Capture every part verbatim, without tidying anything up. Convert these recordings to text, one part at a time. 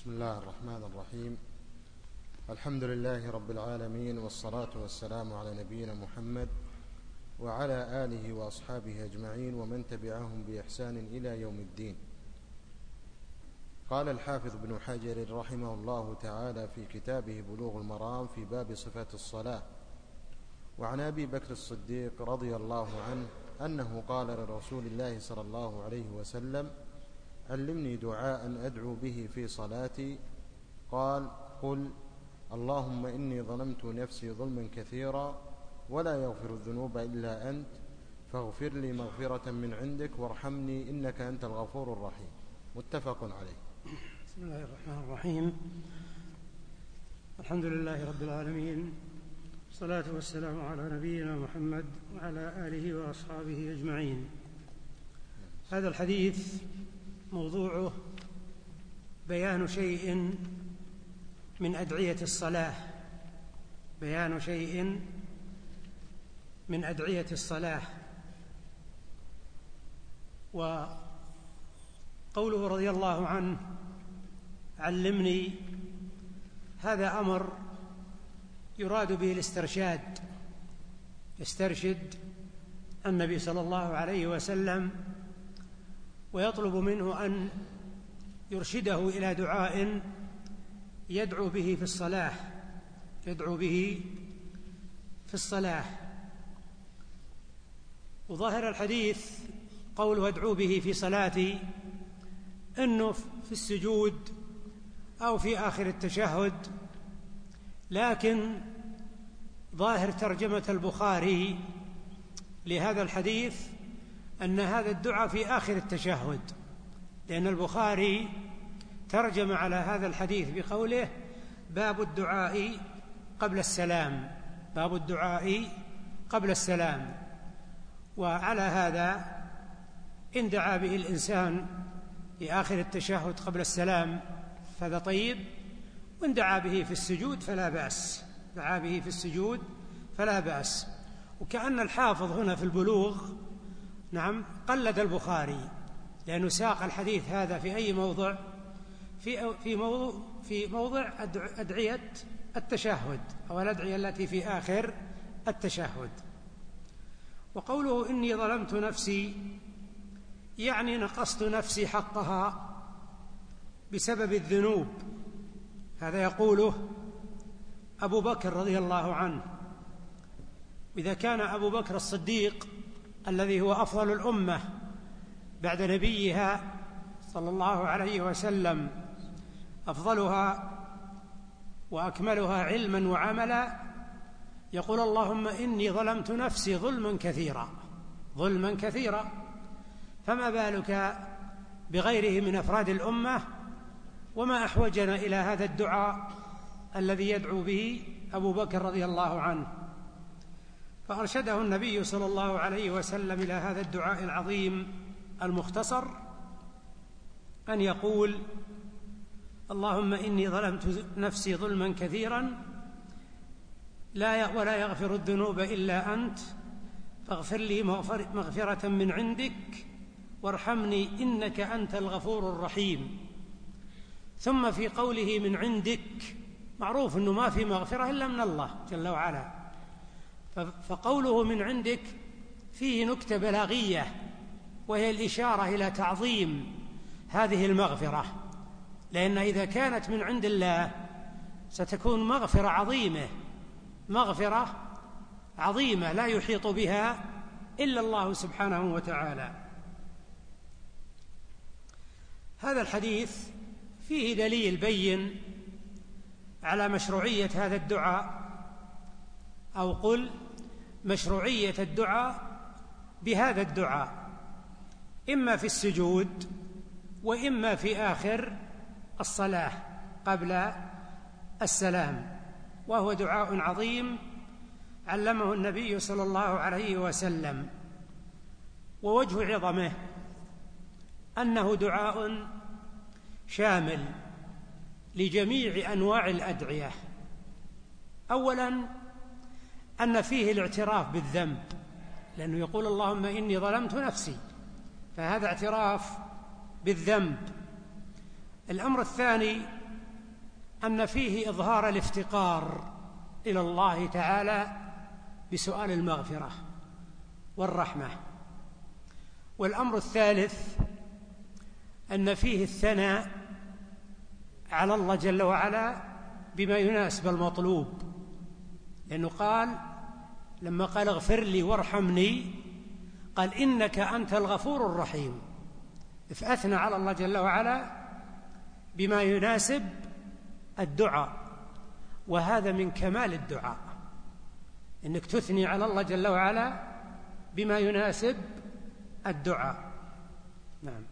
بسم الله الرحمن الرحيم. الحمد لله رب العالمين، والصلاة والسلام على نبينا محمد وعلى آله وأصحابه أجمعين ومن تبعهم بإحسان إلى يوم الدين. قال الحافظ ابن حجر رحمه الله تعالى في كتابه بلوغ المرام في باب صفة الصلاة: وعن أبي بكر الصديق رضي الله عنه أنه قال لرسول الله صلى الله عليه وسلم: علمني دعاء أدعو به في صلاتي. قال: قل اللهم إني ظلمت نفسي ظلما كثيرا ولا يغفر الذنوب إلا أنت فاغفر لي مغفرة من عندك وارحمني إنك أنت الغفور الرحيم. متفق عليه. بسم الله الرحمن الرحيم. الحمد لله رب العالمين، والصلاة والسلام على نبينا محمد وعلى آله وأصحابه أجمعين. هذا الحديث موضوعه بيان شيء من أدعية الصلاة بيان شيء من أدعية الصلاة وقوله رضي الله عنه: علمني، هذا أمر يراد به الاسترشاد، يسترشد النبي صلى الله عليه وسلم ويطلب منه أن يرشده إلى دعاء يدعو به في الصلاة يدعو به في الصلاة وظاهر الحديث قوله ادعو به في صلاتي أنه في السجود أو في آخر التشهد، لكن ظاهر ترجمة البخاري لهذا الحديث أن هذا الدعاء في آخر التشهد، لأن البخاري ترجم على هذا الحديث بقوله: باب الدعاء قبل السلام باب الدعاء قبل السلام. وعلى هذا إن دعا به الإنسان في آخر التشهد قبل السلام فهذا طيب، وإن دعا به في السجود فلا بأس دعا به في السجود فلا بأس. وكأن الحافظ هنا في البلوغ نعم قلد البخاري، لأنه ساق الحديث هذا في أي موضع في في موضوع في موضع أدعية التشهد أو الأدعية التي في آخر التشهد. وقوله إني ظلمت نفسي يعني نقصت نفسي حقها بسبب الذنوب، هذا يقوله أبو بكر رضي الله عنه. وإذا كان أبو بكر الصديق الذي هو أفضل الأمة بعد نبيها صلى الله عليه وسلم، أفضلها وأكملها علما وعملا، يقول اللهم إني ظلمت نفسي ظلما كثيرا ظلما كثيرا فما بالك بغيره من أفراد الأمة؟ وما أحوجنا إلى هذا الدعاء الذي يدعو به أبو بكر رضي الله عنه. فأرشده النبي صلى الله عليه وسلم إلى هذا الدعاء العظيم المختصر، أن يقول: اللهم إني ظلمت نفسي ظلما كثيرا لا ولا يغفر الذنوب إلا أنت فاغفر لي مغفرة من عندك وارحمني إنك أنت الغفور الرحيم. ثم في قوله من عندك معروف أنه ما في مغفرة إلا من الله جل وعلا، فقوله من عندك فيه نكتة بلاغية، وهي الإشارة إلى تعظيم هذه المغفرة، لأن إذا كانت من عند الله ستكون مغفرة عظيمة مغفرة عظيمة لا يحيط بها إلا الله سبحانه وتعالى. هذا الحديث فيه دليل بين على مشروعية هذا الدعاء، أو قل مشروعية الدعاء بهذا الدعاء، إما في السجود وإما في آخر الصلاة قبل السلام، وهو دعاء عظيم علمه النبي صلى الله عليه وسلم. ووجه عظمه أنه دعاء شامل لجميع أنواع الأدعية. أولاً أن فيه الاعتراف بالذنب، لأنه يقول اللهم إني ظلمت نفسي، فهذا اعتراف بالذنب. الأمر الثاني أن فيه إظهار الافتقار إلى الله تعالى بسؤال المغفرة والرحمة. والأمر الثالث أن فيه الثناء على الله جل وعلا بما يناسب المطلوب، لأنه قال لما قال اغفر لي وارحمني قال إنك أنت الغفور الرحيم، فأثنى على الله جل وعلا بما يناسب الدعاء، وهذا من كمال الدعاء، إنك تثني على الله جل وعلا بما يناسب الدعاء. نعم.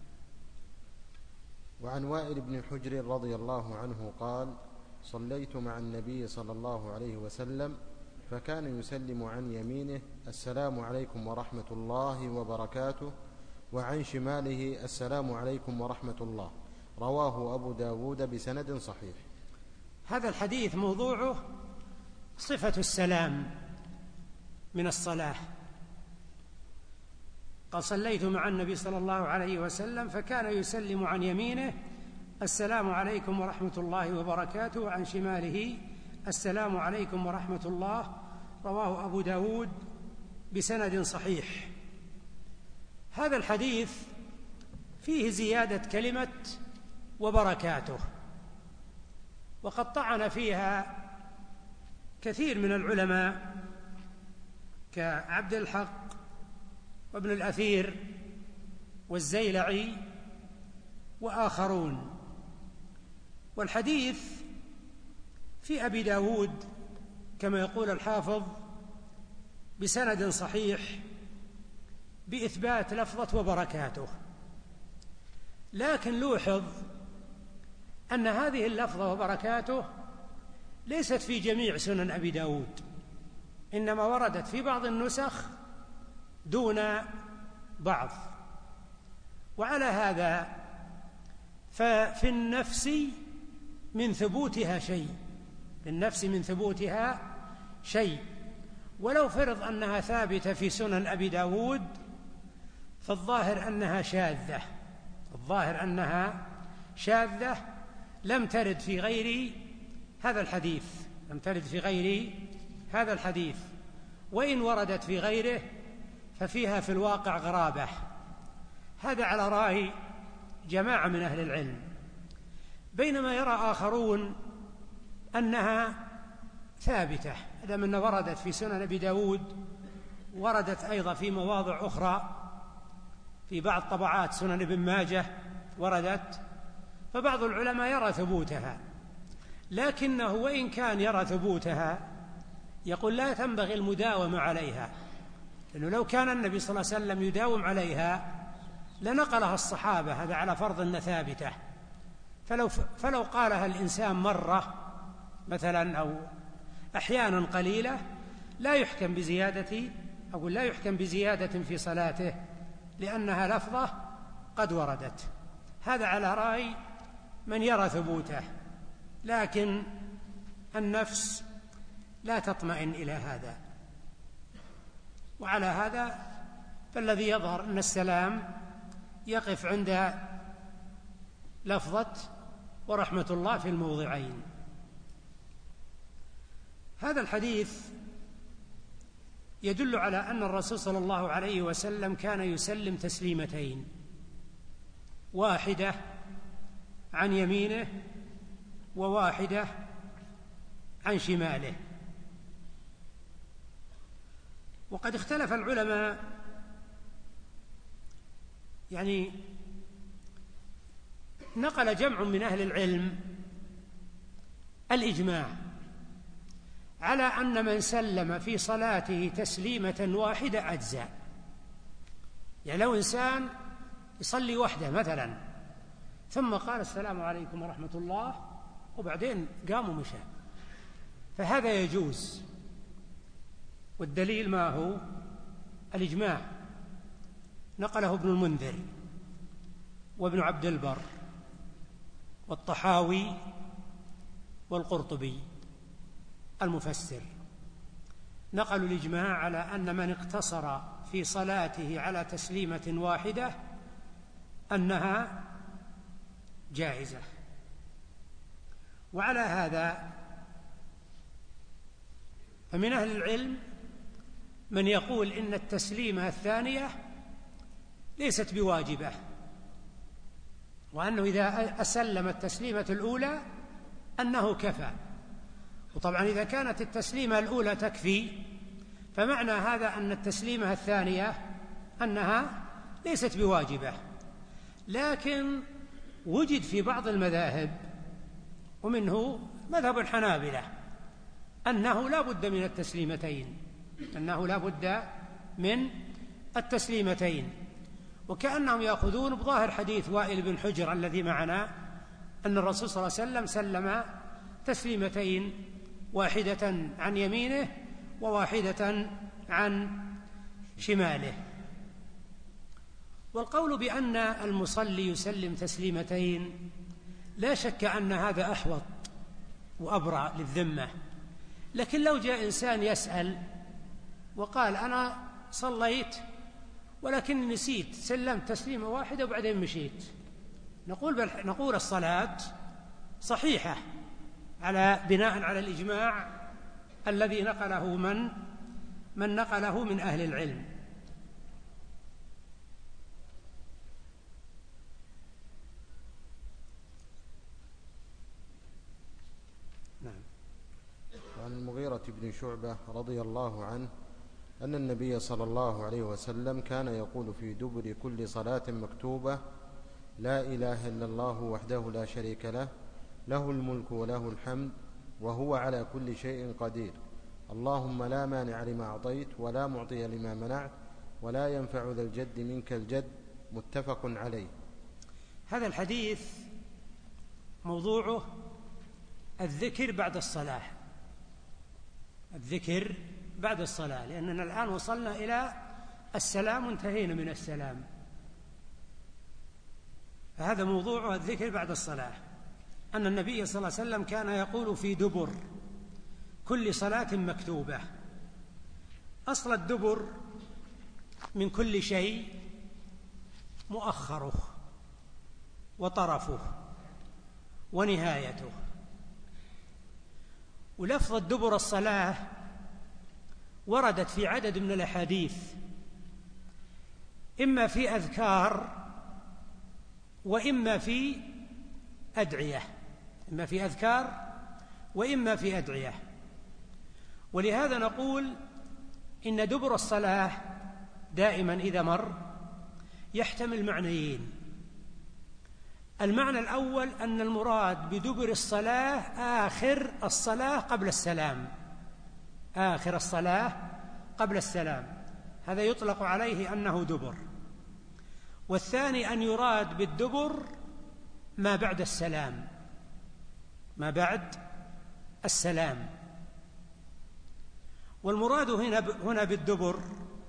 وعن وائل بن حجر رضي الله عنه قال صليت مع النبي صلى الله عليه وسلم فكان يسلم عن يمينه السلام عليكم ورحمة الله وبركاته، وعن شماله السلام عليكم ورحمة الله، رواه أبو داود بسند صحيح. هذا الحديث موضوعه صفة السلام من الصلاة. قال صليت مع النبي صلى الله عليه وسلم فكان يسلم عن يمينه السلام عليكم ورحمة الله وبركاته، وعن شماله السلام عليكم ورحمة الله، رواه أبو داود بسند صحيح. هذا الحديث فيه زيادة كلمة وبركاته، وقد طعن فيها كثير من العلماء كعبد الحق وابن الأثير والزيلعي وآخرون. والحديث في أبي داود كما يقول الحافظ بسند صحيح بإثبات لفظة وبركاته، لكن لوحظ أن هذه اللفظة وبركاته ليست في جميع سنن أبي داود، إنما وردت في بعض النسخ دون بعض. وعلى هذا ففي النفس من ثبوتها شيء، في النفس من ثبوتها شيء، ولو فرض أنها ثابتة في سنن أبي داود فالظاهر أنها شاذة، الظاهر أنها شاذة لم ترد في غير هذا الحديث، لم ترد في غير هذا الحديث، وإن وردت في غيره ففيها في الواقع غرابة. هذا على رأي جماعة من أهل العلم، بينما يرى آخرون أنها ثابتة، إذا من وردت في سنن أبي داود وردت أيضا في مواضع أخرى في بعض طبعات سنن ابن ماجه وردت، فبعض العلماء يرى ثبوتها، لكنه وإن كان يرى ثبوتها يقول لا تنبغي المداومة عليها، لأنه لو كان النبي صلى الله عليه وسلم يداوم عليها لنقلها الصحابة، هذا على فرض أن ثابتة. فلو, فلو قالها الإنسان مرة مثلا أو أحيانا قليلة لا يحكم بزيادة، أقول لا يحكم بزيادة في صلاته لأنها لفظة قد وردت. هذا على رأي من يرى ثبوته، لكن النفس لا تطمئن إلى هذا. وعلى هذا فالذي يظهر أن السلام يقف عند لفظة ورحمة الله في الموضعين. هذا الحديث يدل على أن الرسول صلى الله عليه وسلم كان يسلم تسليمتين، واحدة عن يمينه وواحدة عن شماله. وقد اختلف العلماء، يعني نقل جمع من أهل العلم الإجماع على أن من سلم في صلاته تسليمة واحدة أجزاء. يعني لو إنسان يصلي وحده مثلا ثم قال السلام عليكم ورحمة الله وبعدين قام ومشى فهذا يجوز، والدليل ما هو؟ الإجماع، نقله ابن المنذر وابن عبد البر والطحاوي والقرطبي المفسر، نقلوا الإجماع على أن من اقتصر في صلاته على تسليمة واحدة أنها جائزة. وعلى هذا فمن أهل العلم من يقول إن التسليمة الثانية ليست بواجبة، وأنه إذا أسلم التسليمة الأولى أنه كفى. وطبعا إذا كانت التسليمة الأولى تكفي فمعنى هذا أن التسليمة الثانية أنها ليست بواجبة. لكن وجد في بعض المذاهب ومنه مذهب الحنابلة أنه لا بد من التسليمتين أنه لا بد من التسليمتين وكأنهم يأخذون بظاهر حديث وائل بن حجر الذي معنا أن الرسول صلى الله عليه وسلم سلم تسليمتين، واحدة عن يمينه وواحدة عن شماله. والقول بأن المصلي يسلم تسليمتين لا شك أن هذا أحوط وأبرأ للذمة، لكن لو جاء إنسان يسأل وقال أنا صليت ولكن نسيت سلمت تسليمة واحدة وبعدين مشيت، نقول بل نقول الصلاة صحيحة على بناء على الإجماع الذي نقله من من نقله من أهل العلم. نعم. وعن المغيرة بن شعبة رضي الله عنه أن النبي صلى الله عليه وسلم كان يقول في دبر كل صلاة مكتوبة: لا إله إلا الله وحده لا شريك له، له الملك وله الحمد وهو على كل شيء قدير، اللهم لا مانع لما أعطيت ولا معطي لما منعت ولا ينفع ذا الجد منك الجد، متفق عليه. هذا الحديث موضوعه الذكر بعد الصلاة، الذكر بعد الصلاة، لأننا الآن وصلنا إلى السلام وانتهينا من السلام، فهذا موضوعه الذكر بعد الصلاة. أن النبي صلى الله عليه وسلم كان يقول في دبر كل صلاة مكتوبة. أصل الدبر من كل شيء مؤخره وطرفه ونهايته، ولفظ الدبر الصلاة وردت في عدد من الأحاديث، إما في أذكار وإما في أدعية، إما في أذكار وإما في أدعية. ولهذا نقول إن دبر الصلاة دائما إذا مر يحتمل معنيين. المعنى الأول أن المراد بدبر الصلاة آخر الصلاة قبل السلام، آخر الصلاة قبل السلام، هذا يطلق عليه أنه دبر. والثاني أن يراد بالدبر ما بعد السلام، ما بعد السلام. والمراد هنا هنا بالدبر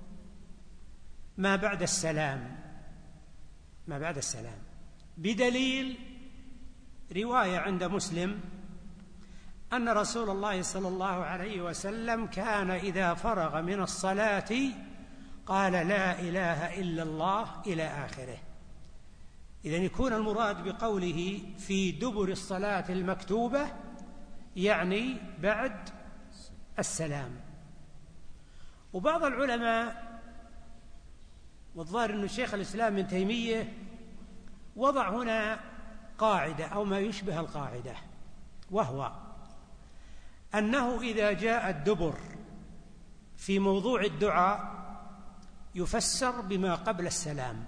ما بعد السلام، ما بعد السلام، بدليل رواية عند مسلم أن رسول الله صلى الله عليه وسلم كان إذا فرغ من الصلاة قال لا إله إلا الله إلى آخره. إذن يكون المراد بقوله في دبر الصلاة المكتوبة يعني بعد السلام. وبعض العلماء، والظاهر أن الشيخ الإسلام ابن تيمية وضع هنا قاعدة أو ما يشبه القاعدة، وهو أنه إذا جاء الدبر في موضوع الدعاء يفسر بما قبل السلام،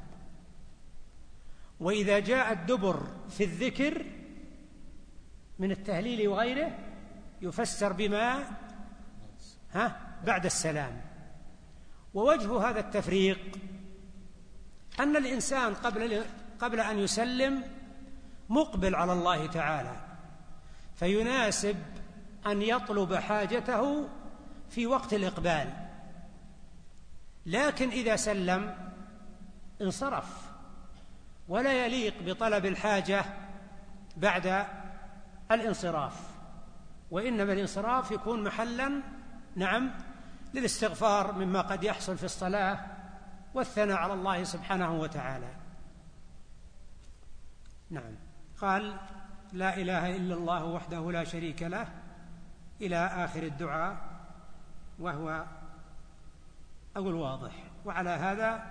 وإذا جاء الدبر في الذكر من التهليل وغيره يفسر بما ها بعد السلام. ووجه هذا التفريق أن الإنسان قبل قبل أن يسلم مقبل على الله تعالى، فيناسب أن يطلب حاجته في وقت الإقبال، لكن إذا سلم انصرف، ولا يليق بطلب الحاجة بعد الانصراف، وإنما الانصراف يكون محلا نعم للاستغفار مما قد يحصل في الصلاة والثناء على الله سبحانه وتعالى. نعم. قال لا إله إلا الله وحده لا شريك له إلى آخر الدعاء، وهو أقول واضح. وعلى هذا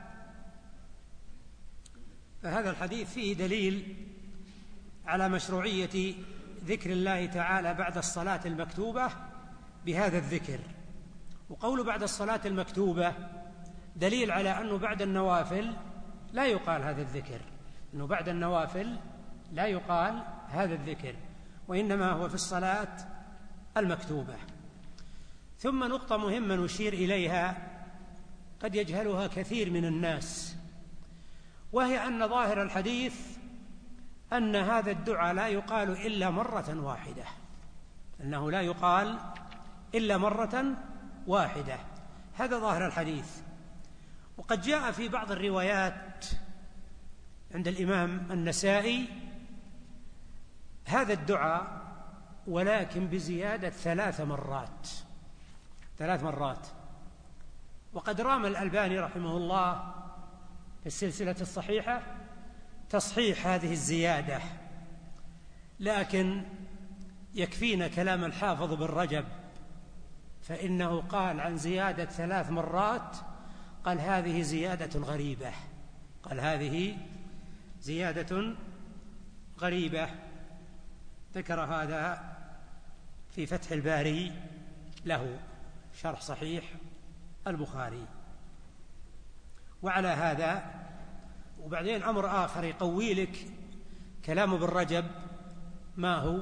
فهذا الحديث فيه دليل على مشروعية ذكر الله تعالى بعد الصلاة المكتوبة بهذا الذكر. وقول بعد الصلاة المكتوبة دليل على أنه بعد النوافل لا يقال هذا الذكر، أنه بعد النوافل لا يقال هذا الذكر، وإنما هو في الصلاة المكتوبة. ثم نقطة مهمة نشير إليها قد يجهلها كثير من الناس، وهي أن ظاهر الحديث أن هذا الدعاء لا يقال إلا مرة واحدة، أنه لا يقال إلا مرة واحدة، هذا ظاهر الحديث. وقد جاء في بعض الروايات عند الإمام النسائي هذا الدعاء ولكن بزيادة ثلاث مرات ثلاث مرات وقد رام الألباني رحمه الله في السلسلة الصحيحة تصحيح هذه الزيادة، لكن يكفينا كلام الحافظ بن رجب، فإنه قال عن زيادة ثلاث مرات قال هذه زيادة غريبة قال هذه زيادة غريبة ذكر هذا في فتح الباري له شرح صحيح البخاري. وعلى هذا وبعدين أمر آخر يقوي لك كلام ابن رجب ما هو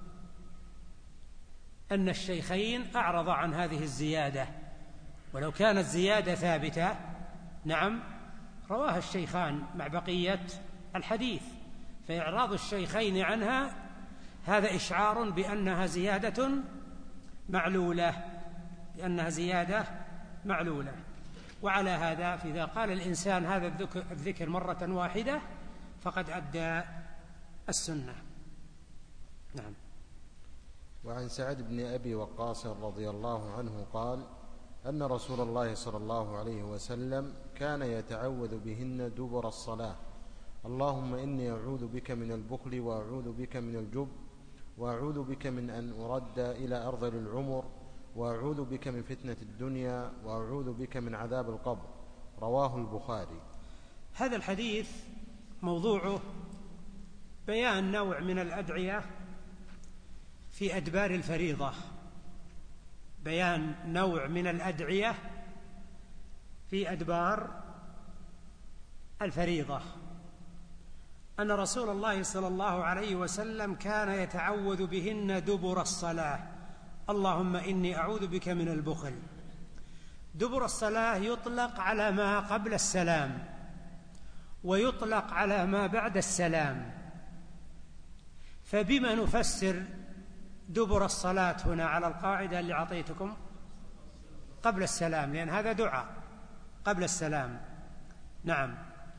أن الشيخين أعرض عن هذه الزيادة، ولو كانت زيادة ثابتة نعم رواها الشيخان مع بقية الحديث، فإعراض الشيخين عنها هذا إشعار بأنها زيادة معلولة بأنها زيادة معلولة. وعلى هذا فإذا قال الإنسان هذا الذكر مرة واحدة فقد أدى السنة. نعم. وعن سعد بن أبي وقاص رضي الله عنه قال أن رسول الله صلى الله عليه وسلم كان يتعوذ بهن دبر الصلاة: اللهم إني أعوذ بك من البخل، وأعوذ بك من الجبن، وأعوذ بك من أن أرد إلى أرذل العمر، وأعوذ بك من فتنة الدنيا، وأعوذ بك من عذاب القبر. رواه البخاري. هذا الحديث موضوعه بيان نوع من الأدعية في أدبار الفريضة، بيان نوع من الأدعية في أدبار الفريضة، أن رسول الله صلى الله عليه وسلم كان يتعوذ بهن دبر الصلاة: اللهم إني أعوذ بك من البخل. دبر الصلاة يطلق على ما قبل السلام ويطلق على ما بعد السلام، فبما نفسر دبر الصلاة هنا على القاعدة اللي أعطيتكم قبل السلام، لأن هذا دعاء قبل السلام. نعم.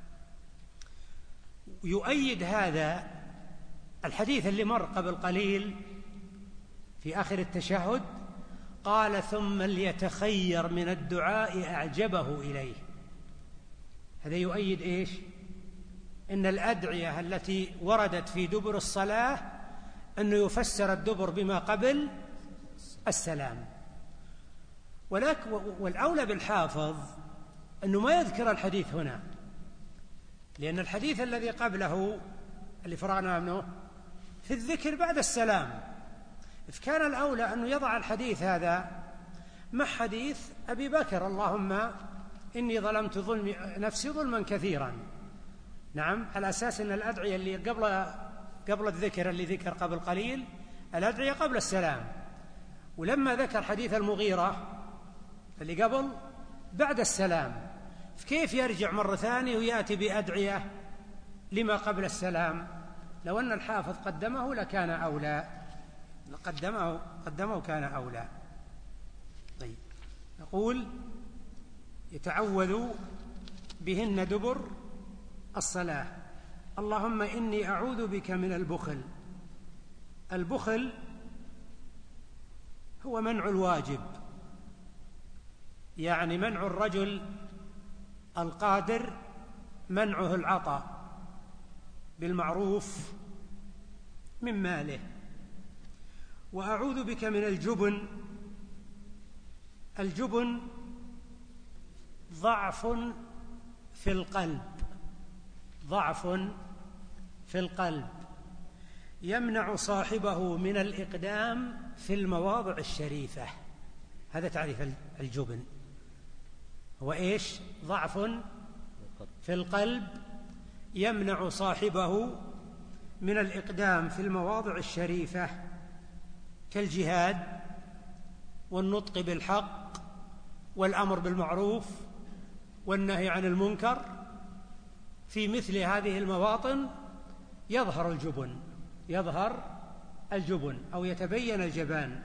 يؤيد هذا الحديث اللي مر قبل قليل في آخر التشهد، قال: ثم ليتخير من الدعاء أعجبه إليه. هذا يؤيد إيش؟ إن الأدعية التي وردت في دبر الصلاة أنه يفسر الدبر بما قبل السلام. ولكن والأولى بالحافظ أنه ما يذكر الحديث هنا، لأن الحديث الذي قبله اللي فرغنا منه في الذكر بعد السلام، فكان الأولى أنه يضع الحديث هذا مع حديث أبي بكر: اللهم إني ظلمت ظلمي نفسي ظلما كثيرا. نعم، على أساس أن الأدعية اللي قبل قبل الذكر اللي ذكر قبل قليل الأدعية قبل السلام، ولما ذكر حديث المغيرة اللي قبل بعد السلام، فكيف يرجع مرة ثانية ويأتي بأدعية لما قبل السلام؟ لو أن الحافظ قدمه لكان أولى، قدمه قدمه كان أولى. طيب، نقول يتعوذ بهن دبر الصلاة: اللهم إني أعوذ بك من البخل. البخل هو منع الواجب، يعني منع الرجل القادر منعه العطاء بالمعروف من ماله. وأعوذ بك من الجبن. الجبن ضعف في القلب، ضعف في القلب يمنع صاحبه من الإقدام في المواضع الشريفة. هذا تعريف الجبن، هو إيش؟ ضعف في القلب يمنع صاحبه من الإقدام في المواضع الشريفة كالجهاد والنطق بالحق والأمر بالمعروف والنهي عن المنكر. في مثل هذه المواطن يظهر الجبن، يظهر الجبن أو يتبين الجبان.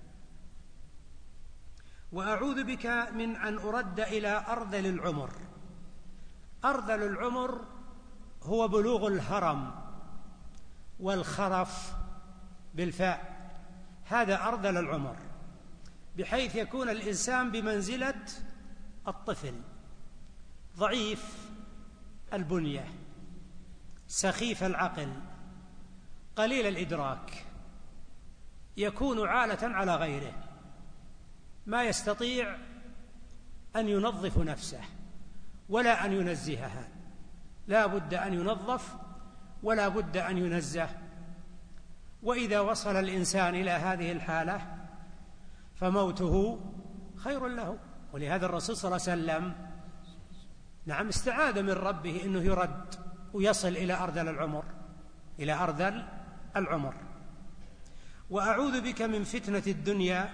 وأعوذ بك من أن أرد إلى أرذل العمر. أرذل العمر هو بلوغ الهرم والخرف بالفاء، هذا أرذل العمر، بحيث يكون الإنسان بمنزلة الطفل، ضعيف البنية، سخيف العقل، قليل الإدراك، يكون عالة على غيره، ما يستطيع أن ينظف نفسه ولا أن ينزهها، لا بد أن ينظف ولا بد أن ينزه. وإذا وصل الإنسان إلى هذه الحالة فموته خير له. ولهذا الرسول صلى الله عليه وسلم نعم استعاذ من ربه أنه يرد ويصل إلى أرذل العمر، إلى أرذل العمر. وأعوذ بك من فتنة الدنيا،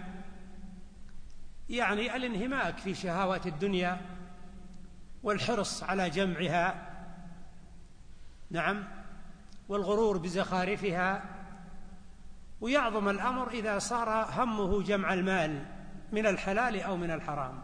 يعني الانهماك في شهوات الدنيا والحرص على جمعها، نعم، والغرور بزخارفها. ويعظم الأمر إذا صار همه جمع المال من الحلال أو من الحرام.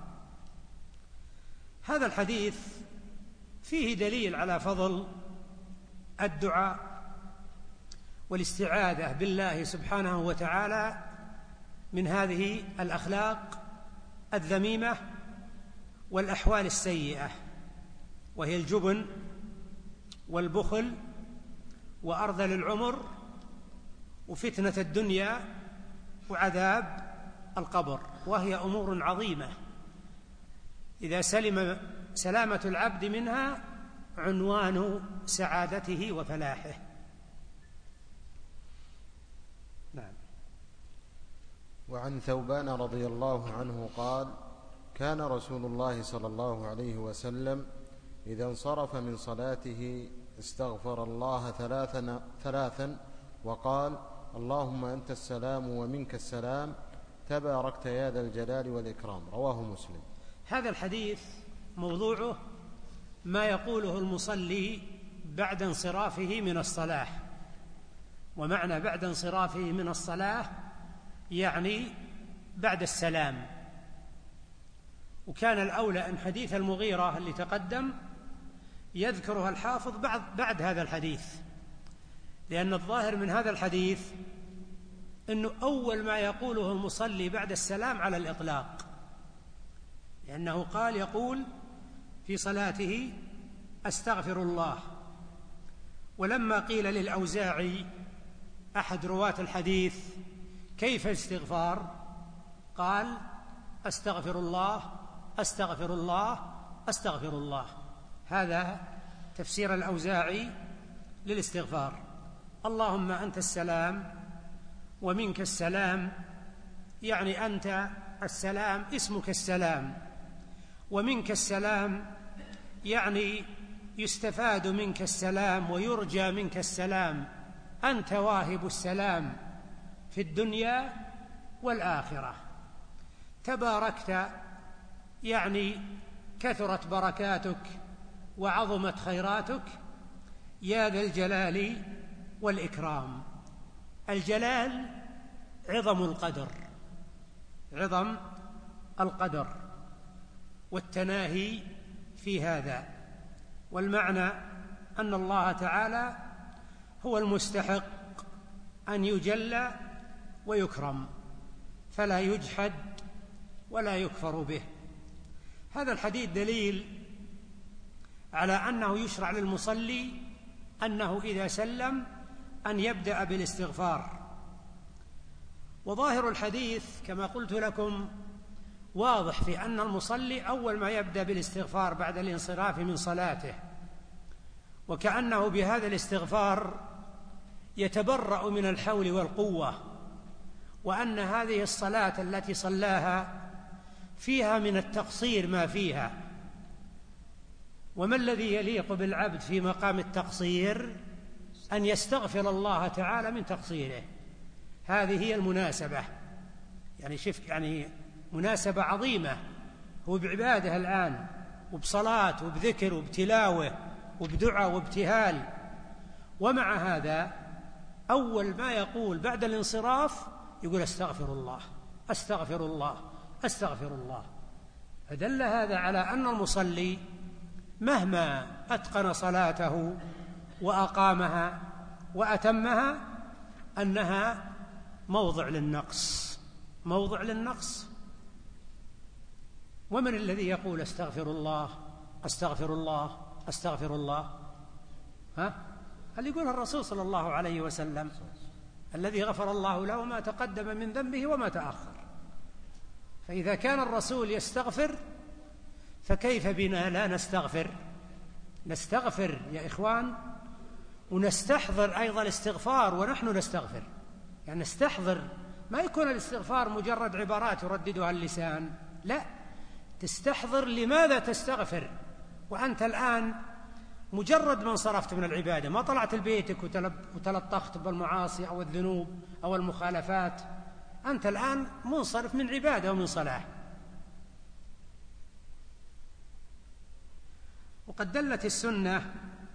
هذا الحديث فيه دليل على فضل الدعاء والاستعاذة بالله سبحانه وتعالى من هذه الأخلاق الذميمة والأحوال السيئة، وهي الجبن والبخل وأرذل العمر وفتنة الدنيا وعذاب القبر، وهي أمور عظيمة إذا سلم سلامة العبد منها عنوان سعادته وفلاحه. نعم. وعن ثوبان رضي الله عنه قال: كان رسول الله صلى الله عليه وسلم إذا انصرف من صلاته استغفر الله ثلاثا, ثلاثا وقال: اللهم أنت السلام ومنك السلام تباركت يا ذا الجلال والإكرام. رواه مسلم. هذا الحديث موضوعه ما يقوله المصلي بعد انصرافه من الصلاة. ومعنى بعد انصرافه من الصلاة يعني بعد السلام. وكان الأولى أن حديث المغيرة اللي تقدم يذكرها الحافظ بعد, بعد هذا الحديث، لأن الظاهر من هذا الحديث أنه أول ما يقوله المصلي بعد السلام على الإطلاق، لأنه قال يقول في صلاته أستغفر الله. ولما قيل للأوزاعي أحد رواة الحديث كيف الاستغفار، قال أستغفر الله أستغفر الله أستغفر الله. هذا تفسير الأوزاعي للاستغفار. اللهم أنت السلام ومنك السلام، يعني أنت السلام اسمك السلام، ومنك السلام يعني يستفاد منك السلام ويرجى منك السلام، أنت واهب السلام في الدنيا والآخرة. تباركت يعني كثرت بركاتك وعظمت خيراتك يا ذا الجلال والإكرام. الجلال عظم القدر، عظم القدر والتناهي في هذا. والمعنى أن الله تعالى هو المستحق أن يجل ويكرم، فلا يجحد ولا يكفر به. هذا الحديث دليل على أنه يشرع للمصلي أنه إذا سلم أن يبدأ بالاستغفار. وظاهر الحديث كما قلت لكم واضح في أن المصلي أول ما يبدأ بالاستغفار بعد الانصراف من صلاته، وكأنه بهذا الاستغفار يتبرأ من الحول والقوة، وأن هذه الصلاة التي صلاها فيها من التقصير ما فيها. وما الذي يليق بالعبد في مقام التقصير؟ أن يستغفر الله تعالى من تقصيره. هذه هي المناسبة، يعني شف يعني مناسبة عظيمة، هو بعبادة الآن وبصلاة وبذكر وبتلاوة وبدعاء وابتهال، ومع هذا أول ما يقول بعد الانصراف يقول أستغفر الله أستغفر الله أستغفر الله. فدل هذا على أن المصلي مهما أتقن صلاته وأقامها وأتمها أنها موضع للنقص موضع للنقص. ومن الذي يقول أستغفر الله أستغفر الله أستغفر الله؟ ها؟ هل يقولها الرسول صلى الله عليه وسلم الذي غفر الله له ما تقدم من ذنبه وما تأخر. فإذا كان الرسول يستغفر فكيف بنا لا نستغفر؟ نستغفر يا إخوان، ونستحضر أيضا الاستغفار ونحن نستغفر، يعني نستحضر، ما يكون الاستغفار مجرد عبارات يرددها اللسان، لا، تستحضر لماذا تستغفر. وأنت الآن مجرد ما انصرفت من العبادة، ما طلعت لبيتك وتلطخت بالمعاصي أو الذنوب أو المخالفات، أنت الآن منصرف من عبادة ومن صلاة. وقد دلت السنة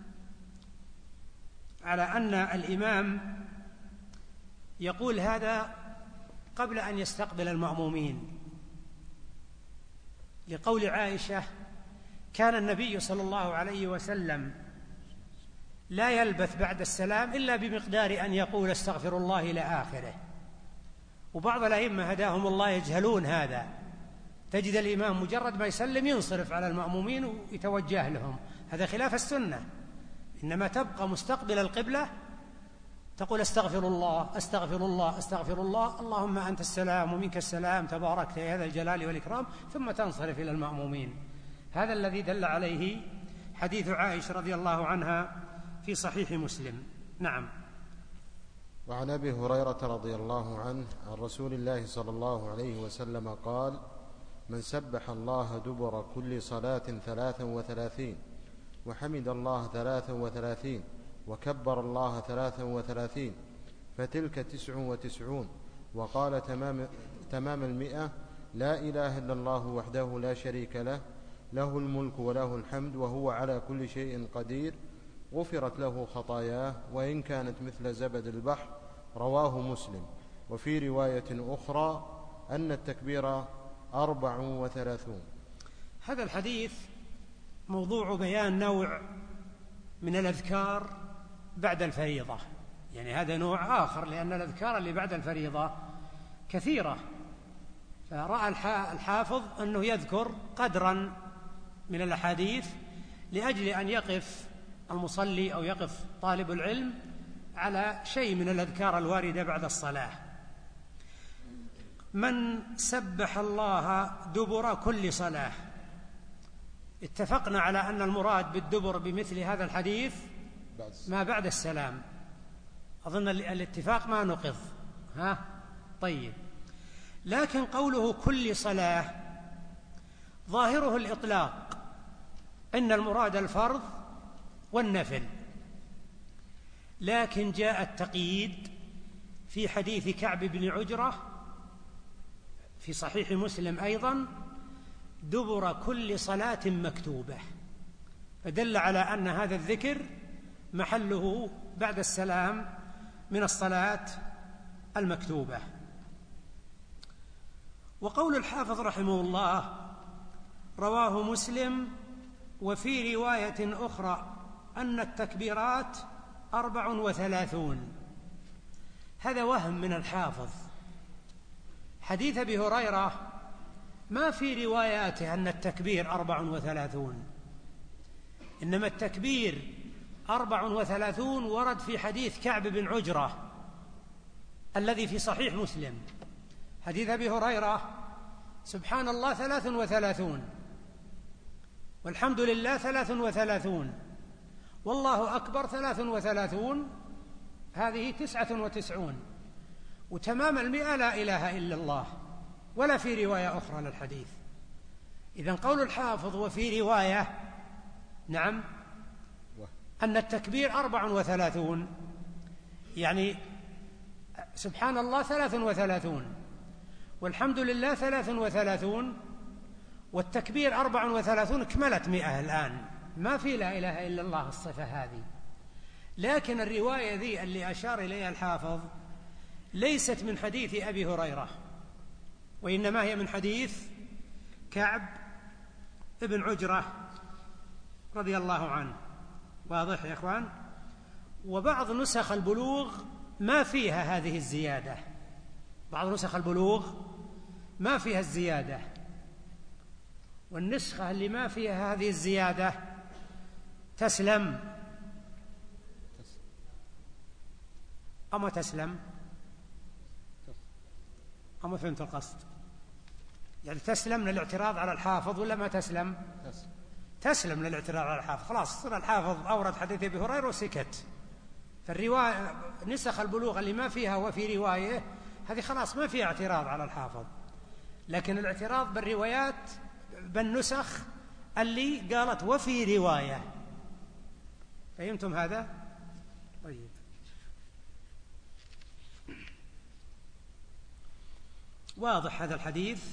على أن الإمام يقول هذا قبل أن يستقبل المأمومين، لقول عائشة: كان النبي صلى الله عليه وسلم لا يلبث بعد السلام إلا بمقدار أن يقول استغفر الله إلى آخره. وبعض الأئمة هداهم الله يجهلون هذا، تجد الإمام مجرد ما يسلم ينصرف على المأمومين ويتوجه لهم، هذا خلاف السنة. إنما تبقى مستقبل القبلة تقول استغفر الله استغفر الله استغفر الله اللهم أنت السلام ومنك السلام تباركت يا ذا الجلال والإكرام، ثم تنصرف إلى المأمومين. هذا الذي دل عليه حديث عائشة رضي الله عنها في صحيح مسلم. نعم. وعن أبي هريرة رضي الله عنه عن رسول الله صلى الله عليه وسلم قال: من سبح الله دبر كل صلاة ثلاثا وثلاثين، وحمد الله ثلاثا وثلاثين، وكبر الله ثلاثا وثلاثين، فتلك تسع وتسعون. وقال تمام, تمام المئة: لا إله إلا الله وحده لا شريك له، له الملك وله الحمد وهو على كل شيء قدير، غفرت له خطاياه وإن كانت مثل زبد البحر. رواه مسلم. وفي رواية أخرى أن التكبير أربع وثلاثون. هذا الحديث موضوع بيان نوع من الأذكار بعد الفريضة، يعني هذا نوع آخر، لأن الأذكار اللي بعد الفريضة كثيرة، فرأى الحافظ أنه يذكر قدرا من الأحاديث لأجل أن يقف المصلي أو يقف طالب العلم على شيء من الأذكار الواردة بعد الصلاة. من سبح الله دبر كل صلاة، اتفقنا على أن المراد بالدبر بمثل هذا الحديث ما بعد السلام، أظن الاتفاق ما نقض، ها؟ طيب، لكن قوله كل صلاة ظاهره الإطلاق، إن المراد الفرض والنفل، لكن جاء التقييد في حديث كعب بن عجرة في صحيح مسلم أيضا: دبر كل صلاة مكتوبة، فدل على أن هذا الذكر محله بعد السلام من الصلاة المكتوبة. وقول الحافظ رحمه الله: رواه مسلم وفي رواية أخرى أن التكبيرات أربع وثلاثون، هذا وهم من الحافظ. حديث أبي هريرة ما في رواياته أن التكبير أربع وثلاثون، إنما التكبير أربع وثلاثون ورد في حديث كعب بن عجرة الذي في صحيح مسلم، حديث أبي هريرة: سبحان الله ثلاث وثلاثون، والحمد لله ثلاث وثلاثون، والله أكبر ثلاث وثلاثون، هذه تسعة وتسعون، وتمام المئة لا إله إلا الله. ولا في رواية أخرى للحديث. إذن قول الحافظ وفي رواية، نعم، أن التكبير أربع وثلاثون، يعني سبحان الله ثلاث وثلاثون، والحمد لله ثلاث وثلاثون، والتكبير أربع وثلاثون، اكملت مئة الآن، ما في لا إله إلا الله الصفة هذه. لكن الرواية ذي اللي أشار إليها الحافظ ليست من حديث أبي هريرة، وإنما هي من حديث كعب ابن عجرة رضي الله عنه. واضح يا إخوان؟ وبعض نسخ البلوغ ما فيها هذه الزيادة، بعض نسخ البلوغ ما فيها الزيادة، والنسخة اللي ما فيها هذه الزيادة تسلم أما تسلم أما فهمت القصد؟ يعني تسلم للاعتراض على الحافظ ولا ما تسلم؟ تسلم, تسلم للاعتراض على الحافظ. خلاص صار الحافظ أورد حديث أبي هريرة وسكت. فالرواية نسخ البلوغ اللي ما فيها وفي رواية هذه خلاص ما فيها اعتراض على الحافظ، لكن الاعتراض بالروايات بالنسخ اللي قالت وفي رواية. فهمتم هذا؟ طيب. واضح هذا الحديث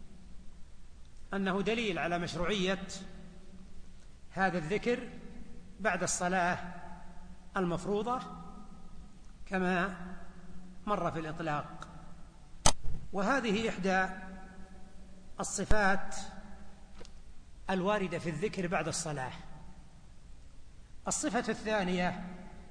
أنه دليل على مشروعية هذا الذكر بعد الصلاة المفروضة كما مر في الإطلاق. وهذه إحدى الصفات الواردة في الذكر بعد الصلاة. الصفة الثانية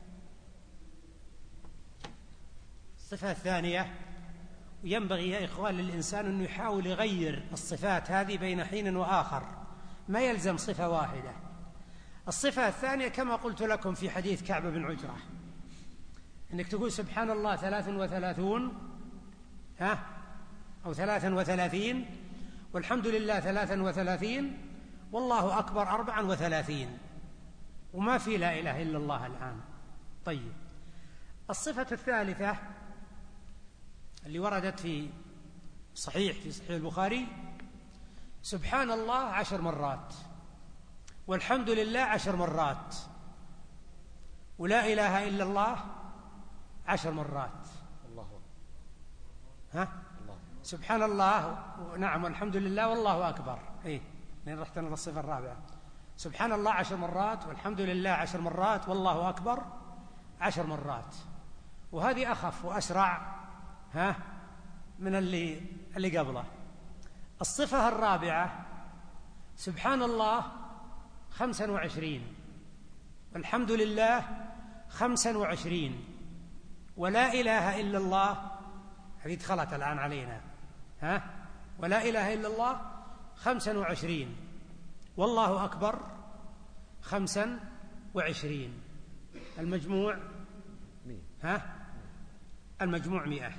الصفة الثانية ينبغي يا إخوان للإنسان أن يحاول يغير الصفات هذه بين حين وآخر، ما يلزم صفة واحدة. الصفة الثانية كما قلت لكم في حديث كعب بن عجرة، أنك تقول سبحان الله ثلاث وثلاثون ها أو ثلاث وثلاثين، والحمد لله ثلاث وثلاثين، والله أكبر أربعا وثلاثين، وما في لا إله إلا الله الآن. طيب. الصفة الثالثة اللي وردت في صحيح في صحيح البخاري: سبحان الله عشر مرات، والحمد لله عشر مرات، ولا إله إلا الله عشر مرات. الله ها الله. سبحان الله، نعم، والحمد لله والله أكبر. إيه لين رحت أنا للصفة الرابعة. سبحان الله عشر مرات، والحمد لله عشر مرات، والله أكبر عشر مرات. وهذه أخف وأسرع ها من اللي اللي قبله. الصفة الرابعة: سبحان الله خمسا وعشرين، والحمد لله خمسا وعشرين، ولا إله إلا الله، هذه دخلت الآن علينا، ها ولا إله إلا الله خمسا وعشرين، والله أكبر خمسا وعشرين. المجموع ها المجموع مئة.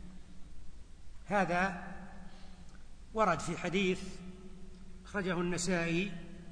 هذا ورد في حديث أخرجه النسائي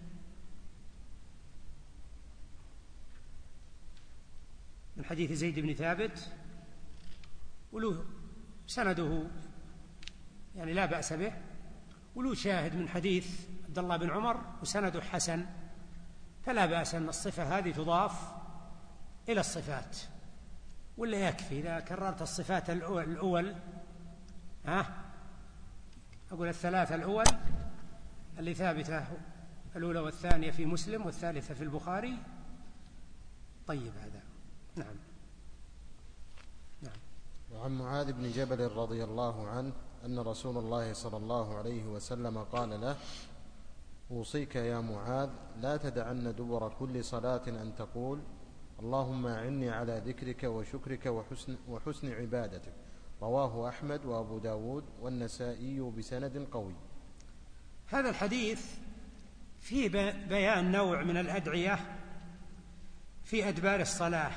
من حديث زيد بن ثابت، وله سنده يعني لا بأس به، وله شاهد من حديث عبد الله بن عمر وسنده حسن، فلا بأس أن الصفة هذه تضاف إلى الصفات، ولا يكفي إذا كررت الصفات الأول ها أقول الثلاثة الأول اللي ثابتة، الأولى والثانية في مسلم والثالثة في البخاري. طيب هذا. نعم. نعم. وعن معاذ بن جبل رضي الله عنه أن رسول الله صلى الله عليه وسلم قال له: أوصيك يا معاذ لا تدعن دبر كل صلاة أن تقول: اللهم أعني على ذكرك وشكرك وحسن, وحسن عبادتك. رواه أحمد وأبو داود والنسائي بسند قوي. هذا الحديث فيه بيان نوع من الأدعية في أدبار الصلاة.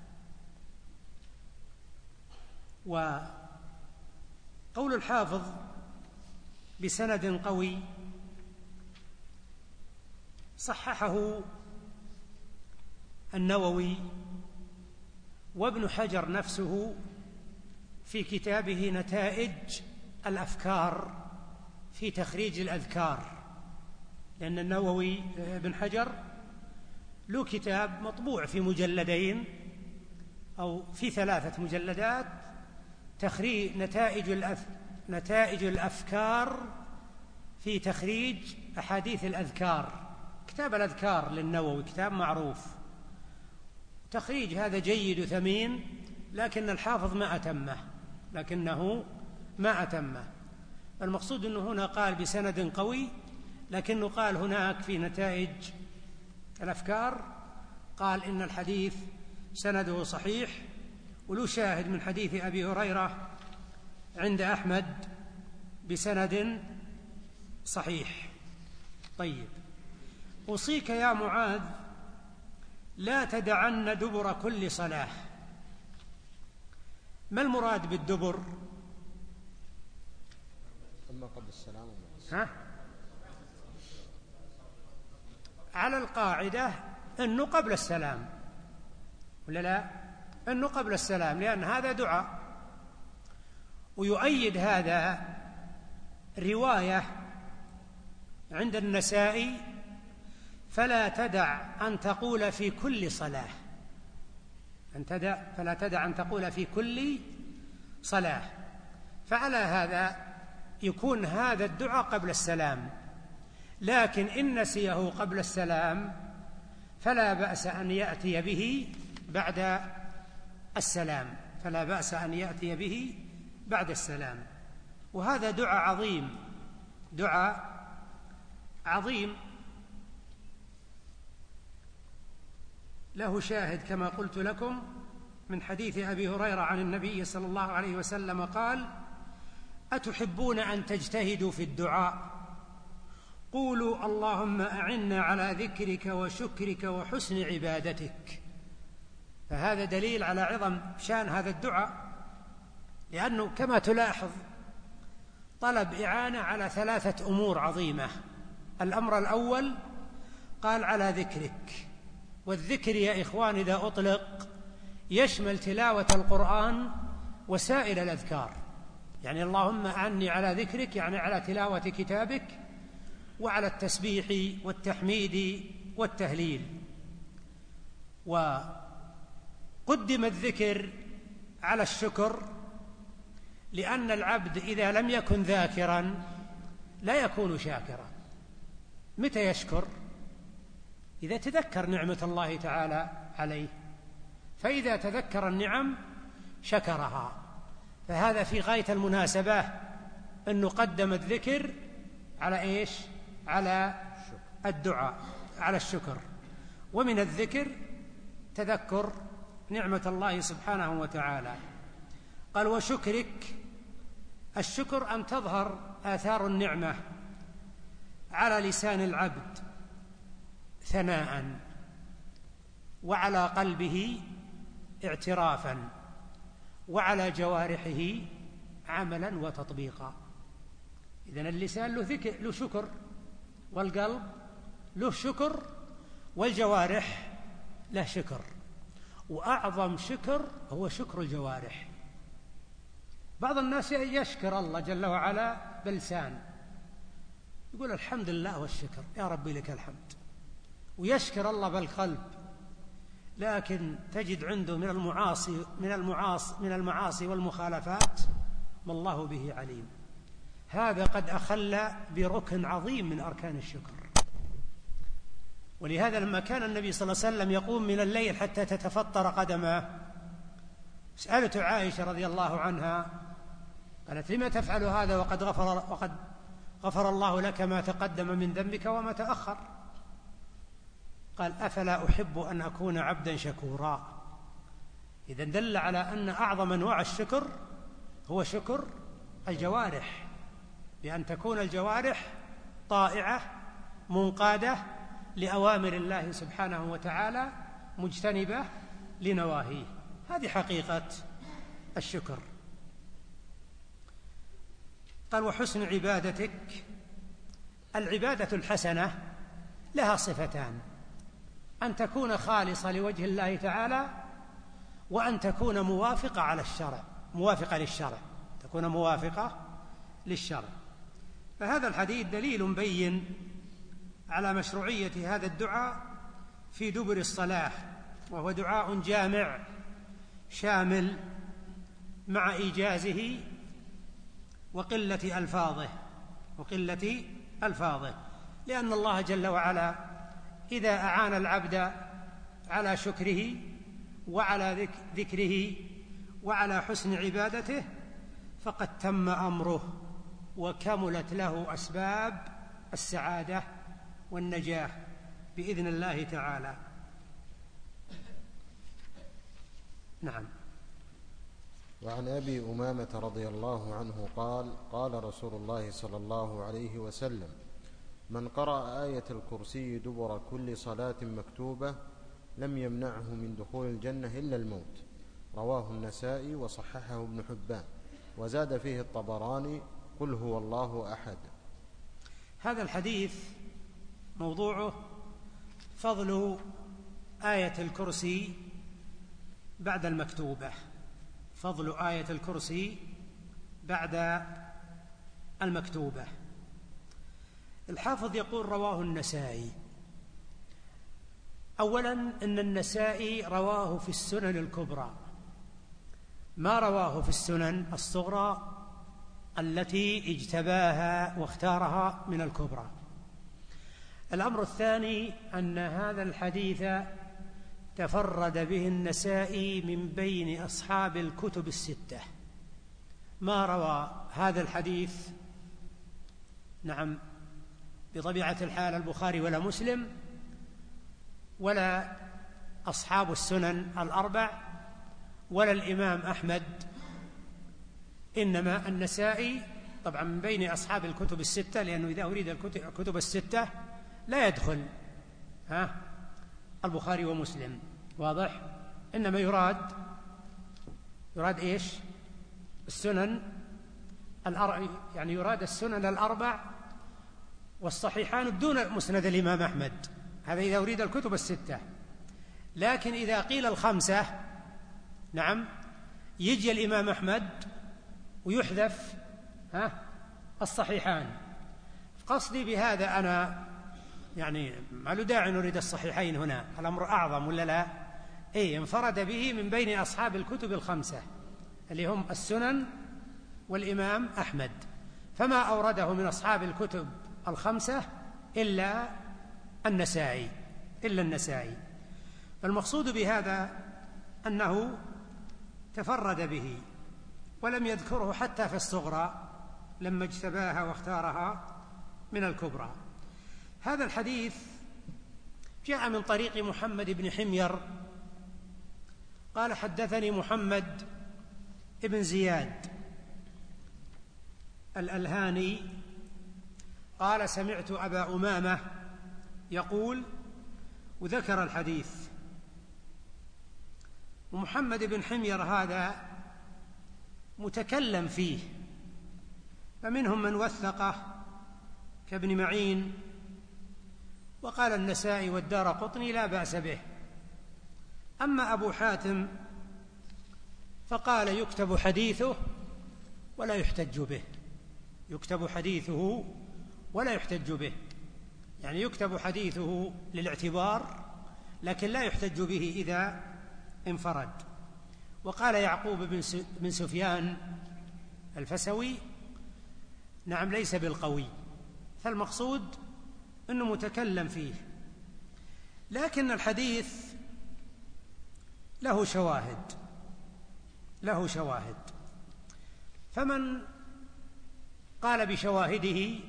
وقول الحافظ بسند قوي صححه النووي وابن حجر نفسه في كتابه نتائج الأفكار في تخريج الأذكار، لأن النووي ابن حجر له كتاب مطبوع في مجلدين أو في ثلاثة مجلدات تخريج نتائج الأف... نتائج الأفكار في تخريج أحاديث الأذكار. كتاب الأذكار للنووي كتاب معروف، تخريج هذا جيد وثمين، لكن الحافظ ما أتمه لكنه ما أتمه المقصود أنه هنا قال بسند قوي، لكنه قال هناك في نتائج الأفكار قال إن الحديث سنده صحيح، وله شاهد من حديث أبي هريرة عند أحمد بسند صحيح. طيب، أوصيك يا معاذ لا تدعن دبر كل صلاة. ما المراد بالدبر؟ أما قبل السلام ها؟ على القاعدة أنه قبل السلام، ولا لا؟ أنه قبل السلام، لأن هذا دعاء. ويؤيد هذا رواية عند النسائي فلا تدع أن تقول في كل صلاة، أن تدع فلا تدع أن تقول في كل صلاة. فعلى هذا يكون هذا الدعاء قبل السلام، لكن إن نسيه قبل السلام فلا بأس أن يأتي به بعد السلام، فلا بأس أن يأتي به بعد السلام. وهذا دعاء عظيم، دعاء عظيم له شاهد كما قلت لكم من حديث أبي هريرة عن النبي صلى الله عليه وسلم قال: أتحبون أن تجتهدوا في الدعاء؟ قولوا اللهم أعنا على ذكرك وشكرك وحسن عبادتك. فهذا دليل على عظم شان هذا الدعاء، لأنه كما تلاحظ طلب إعانة على ثلاثة أمور عظيمة. الأمر الأول قال على ذكرك، والذكر يا إخوان إذا أطلق يشمل تلاوة القرآن وسائر الأذكار، يعني اللهم أعني على ذكرك يعني على تلاوة كتابك وعلى التسبيح والتحميد والتهليل. وقدم الذكر على الشكر، لأن العبد إذا لم يكن ذاكرا لا يكون شاكرا. متى يشكر؟ إذا تذكر نعمة الله تعالى عليه، فإذا تذكر النعم شكرها. فهذا في غاية المناسبة أنه قدم الذكر على إيش؟ على الدعاء، على الشكر. ومن الذكر تذكر نعمة الله سبحانه وتعالى. قال وشكرك، الشكر أن تظهر آثار النعمة على لسان العبد ثناء، وعلى قلبه اعترافا، وعلى جوارحه عملا وتطبيقا. إذن اللسان له ذكر له شكر، والقلب له شكر، والجوارح له شكر. وأعظم شكر هو شكر الجوارح. بعض الناس يشكر الله جل وعلا بلسان، يقول الحمد لله والشكر يا ربي لك الحمد، ويشكر الله بالقلب، لكن تجد عنده من المعاصي من المعاصي من المعاصي والمخالفات ما الله به عليم. هذا قد أخل بركن عظيم من أركان الشكر. ولهذا لما كان النبي صلى الله عليه وسلم يقوم من الليل حتى تتفطر قدماه، سألته عائشة رضي الله عنها قالت: لما تفعل هذا وقد غفر, وقد غفر الله لك ما تقدم من ذنبك وما تأخر؟ قال: أفلا أحب أن أكون عبدا شكورا. إذن دل على أن أعظم أنواع الشكر هو شكر الجوارح، بأن تكون الجوارح طائعة منقادة لأوامر الله سبحانه وتعالى مجتنبة لنواهيه. هذه حقيقة الشكر. قال: وحسن عبادتك. العبادة الحسنة لها صفتان: أن تكون خالصة لوجه الله تعالى، وأن تكون موافقة على الشرع موافقة للشرع تكون موافقة للشرع. فهذا الحديث دليل بين على مشروعية هذا الدعاء في دبر الصلاة، وهو دعاء جامع شامل مع إيجازه وقلة ألفاظه وقلة ألفاظه لأن الله جل وعلا إذا أعان العبد على شكره وعلى ذكره وعلى حسن عبادته فقد تم أمره وكملت له أسباب السعادة والنجاح بإذن الله تعالى. نعم. وعن أبي أمامة رضي الله عنه قال: قال رسول الله صلى الله عليه وسلم: من قرأ آية الكرسي دبر كل صلاة مكتوبة لم يمنعه من دخول الجنة إلا الموت. رواه النسائي وصححه ابن حبان، وزاد فيه الطبراني: قل هو الله أحد. هذا الحديث موضوعه فضل آية الكرسي بعد المكتوبة فضل آية الكرسي بعد المكتوبة. الحافظ يقول: رواه النسائي. أولا إن النسائي رواه في السنن الكبرى، ما رواه في السنن الصغرى التي اجتباها واختارها من الكبرى. الأمر الثاني أن هذا الحديث تفرد به النسائي من بين أصحاب الكتب الستة، ما روى هذا الحديث نعم بطبيعة الحال البخاري ولا مسلم ولا أصحاب السنن الأربع ولا الإمام أحمد، إنما النسائي طبعا من بين أصحاب الكتب الستة، لأنه إذا أريد الكتب الستة لا يدخل ها البخاري ومسلم، واضح؟ إنما يراد يراد إيش؟ السنن الأربع، يعني يراد السنن الأربع والصحيحان بدون مسند الإمام أحمد، هذا إذا أريد الكتب الستة. لكن إذا قيل الخمسة نعم يجي الإمام أحمد ويحذف ها الصحيحان. قصدي بهذا أنا يعني ما له داعي نريد الصحيحين هنا، الأمر أعظم ولا لا؟ إيه، انفرد به من بين أصحاب الكتب الخمسة اللي هم السنن والإمام أحمد، فما أورده من أصحاب الكتب الخمسة إلا النسائي إلا النسائي. فالمقصود بهذا أنه تفرد به ولم يذكره حتى في الصغرى لما اجتباها واختارها من الكبرى. هذا الحديث جاء من طريق محمد بن حمير قال: حدثني محمد بن زياد الألهاني قال: سمعت أبا أمامة يقول، وذكر الحديث. ومحمد بن حمير هذا متكلم فيه، فمنهم من وثقه كابن معين، وقال النسائي والدارقطني لا بأس به. أما أبو حاتم فقال يكتب حديثه ولا يحتج به يكتب حديثه ولا يحتج به، يعني يكتب حديثه للاعتبار لكن لا يحتج به إذا انفرد. وقال يعقوب بن سفيان الفسوي: نعم ليس بالقوي. فالمقصود أنه متكلم فيه، لكن الحديث له شواهد له شواهد فمن قال بشواهده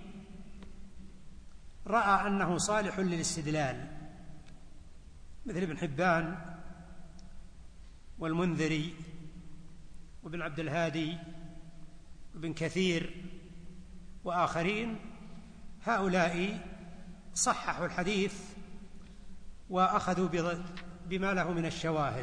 رأى أنه صالح للاستدلال، مثل ابن حبان والمنذري وابن عبد الهادي وابن كثير وآخرين. هؤلاء صححوا الحديث وأخذوا بما له من الشواهد.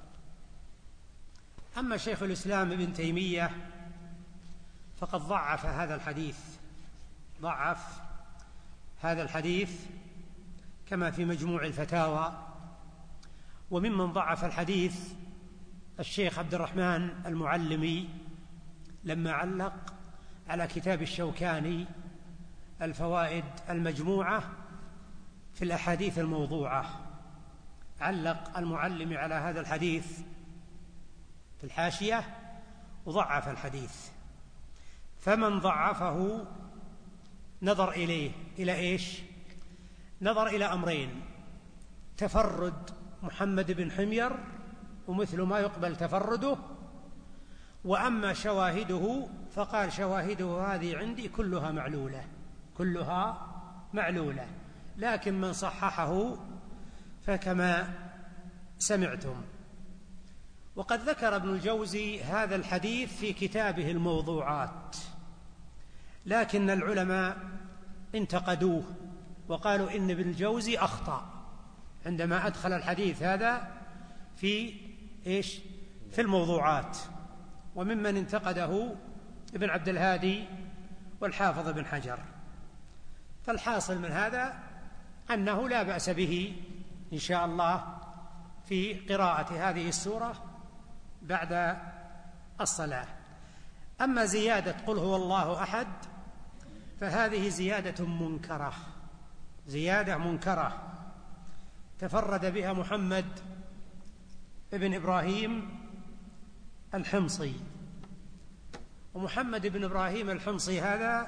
أما شيخ الإسلام ابن تيمية فقد ضعف هذا الحديث ضعف هذا الحديث كما في مجموع الفتاوى. وممن ضعف الحديث الشيخ عبد الرحمن المعلمي لما علق على كتاب الشوكاني الفوائد المجموعة في الأحاديث الموضوعة، علق المعلمي على هذا الحديث في الحاشية وضعف الحديث. فمن ضعفه نظر إليه إلى إيش؟ نظر إلى أمرين: تفرد محمد بن حمير ومثل ما يقبل تفرده، وأما شواهده فقال شواهده هذه عندي كلها معلولة كلها معلولة لكن من صححه فكما سمعتم. وقد ذكر ابن الجوزي هذا الحديث في كتابه الموضوعات، لكن العلماء انتقدوه وقالوا إن ابن الجوزي أخطأ عندما أدخل الحديث هذا في إيش؟ في الموضوعات. وممن انتقده ابن عبد الهادي والحافظ بن حجر. فالحاصل من هذا أنه لا بأس به إن شاء الله في قراءة هذه السورة بعد الصلاة. أما زيادة قل هو الله أحد فهذه زيادة منكرة زيادة منكرة تفرد بها محمد ابن إبراهيم الحمصي. ومحمد بن إبراهيم الحمصي هذا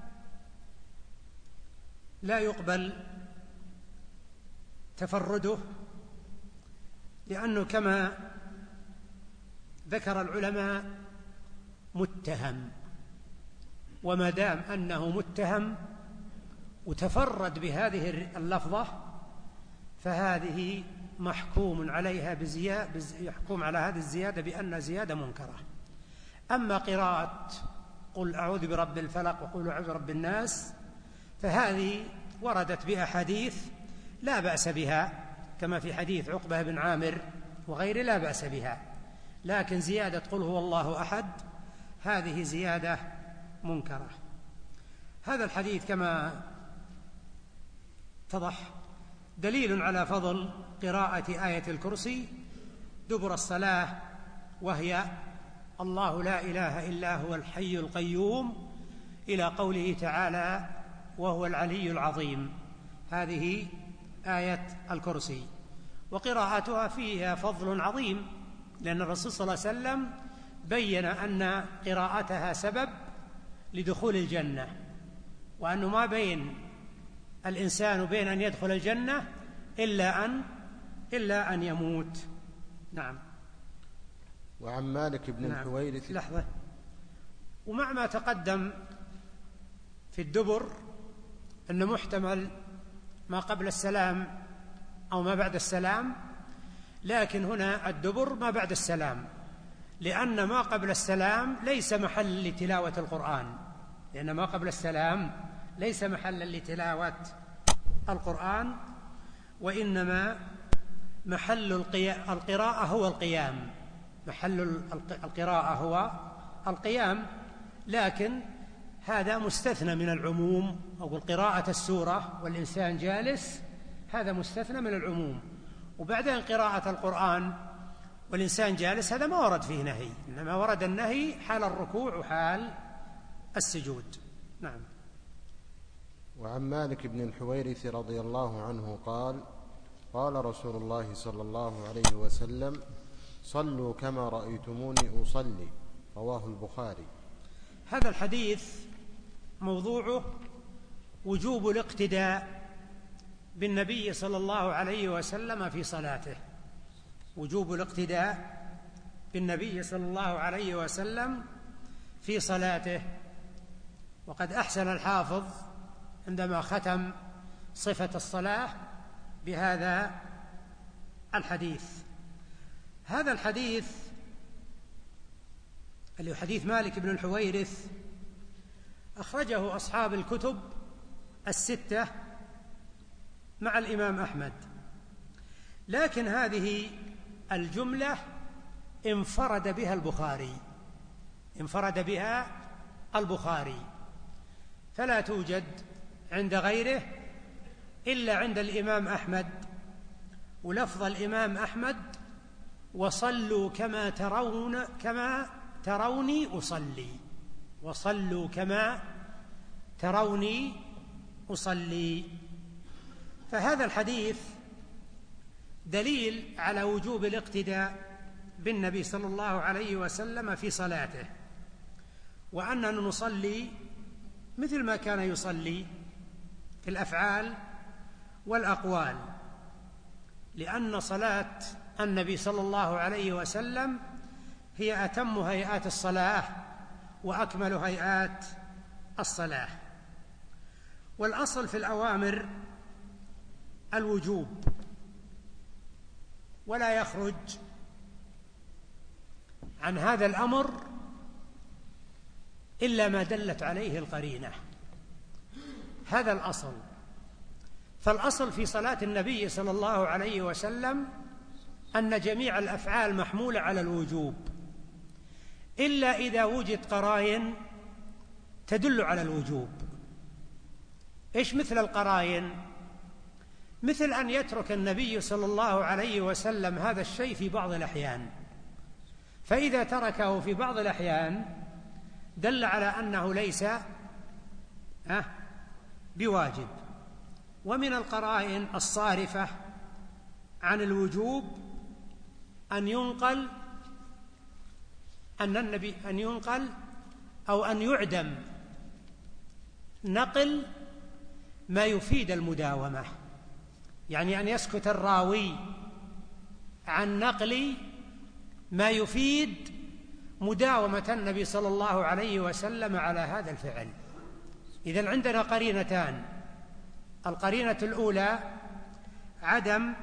لا يقبل تفرده، لأنه كما ذكر العلماء متهم، وما دام أنه متهم وتفرد بهذه اللفظة فهذه محكوم عليها بزيادة يحكم على هذه الزيادة بأن زيادة منكرة. أما قراءة قل أعوذ برب الفلق وقل أعوذ برب الناس فهذه وردت بأحاديث لا بأس بها، كما في حديث عقبة بن عامر وغيره لا بأس بها، لكن زيادة قل هو الله أحد هذه زيادة منكرة. هذا الحديث كما اتضح دليل على فضل قراءة آية الكرسي دبر الصلاة، وهي الله لا إله إلا هو الحي القيوم إلى قوله تعالى وهو العلي العظيم. هذه آية الكرسي، وقراءتها فيها فضل عظيم، لأن الرسول صلى الله عليه وسلم بين أن قراءتها سبب لدخول الجنة، وأنه ما بين الإنسان وبين أن يدخل الجنة إلا أن إلا أن يموت. نعم. وعن مالك بن نعم. الحويرث. لحظة. ومع ما تقدم في الدبر أنه محتمل ما قبل السلام أو ما بعد السلام، لكن هنا الدبر ما بعد السلام، لأن ما قبل السلام ليس محل لتلاوة القرآن، لأن ما قبل السلام ليس محلا لتلاوة القرآن، وإنما محل القراءة هو القيام محل القراءة هو القيام لكن هذا مستثنى من العموم، أو قراءة السورة والإنسان جالس هذا مستثنى من العموم. وبعدين قراءة القرآن والإنسان جالس هذا ما ورد فيه نهي، إنما ورد النهي حال الركوع وحال السجود. نعم. وعن مالك بن الحويرث رضي الله عنه قال قال رسول الله صلى الله عليه وسلم صلوا كما رأيتموني أصلي، رواه البخاري. هذا الحديث موضوعه وجوب الاقتداء بالنبي صلى الله عليه وسلم في صلاته، وجوب الاقتداء بالنبي صلى الله عليه وسلم في صلاته. وقد أحسن الحافظ عندما ختم صفة الصلاة بهذا الحديث. هذا الحديث اللي هو حديث مالك بن الحويرث أخرجه أصحاب الكتب الستة مع الإمام أحمد، لكن هذه الجملة انفرد بها البخاري انفرد بها البخاري فلا توجد عند غيره إلا عند الإمام أحمد، ولفظ الإمام أحمد: وصلوا كما ترون كما تروني أصلي، وصلوا كما تروني أصلي. فهذا الحديث دليل على وجوب الاقتداء بالنبي صلى الله عليه وسلم في صلاته، وأننا نصلي مثل ما كان يصلي في الأفعال والأقوال، لأن صلاة النبي صلى الله عليه وسلم هي أتم هيئات الصلاة وأكمل هيئات الصلاة. والأصل في الأوامر الوجوب، ولا يخرج عن هذا الأمر إلا ما دلت عليه القرينة. هذا الأصل. فالأصل في صلاة النبي صلى الله عليه وسلم أن جميع الأفعال محمولة على الوجوب، إلا إذا وجد قرائن تدل على الوجوب. إيش مثل القرائن؟ مثل أن يترك النبي صلى الله عليه وسلم هذا الشيء في بعض الأحيان، فإذا تركه في بعض الأحيان دل على أنه ليس بواجب. ومن القرائن الصارفة عن الوجوب أن ينقل أن النبي أن ينقل أو أن يعدم نقل ما يفيد المداومة، يعني أن يسكت الراوي عن نقل ما يفيد مداومة النبي صلى الله عليه وسلم على هذا الفعل. إذن عندنا قرينتان: القرينة الأولى عدم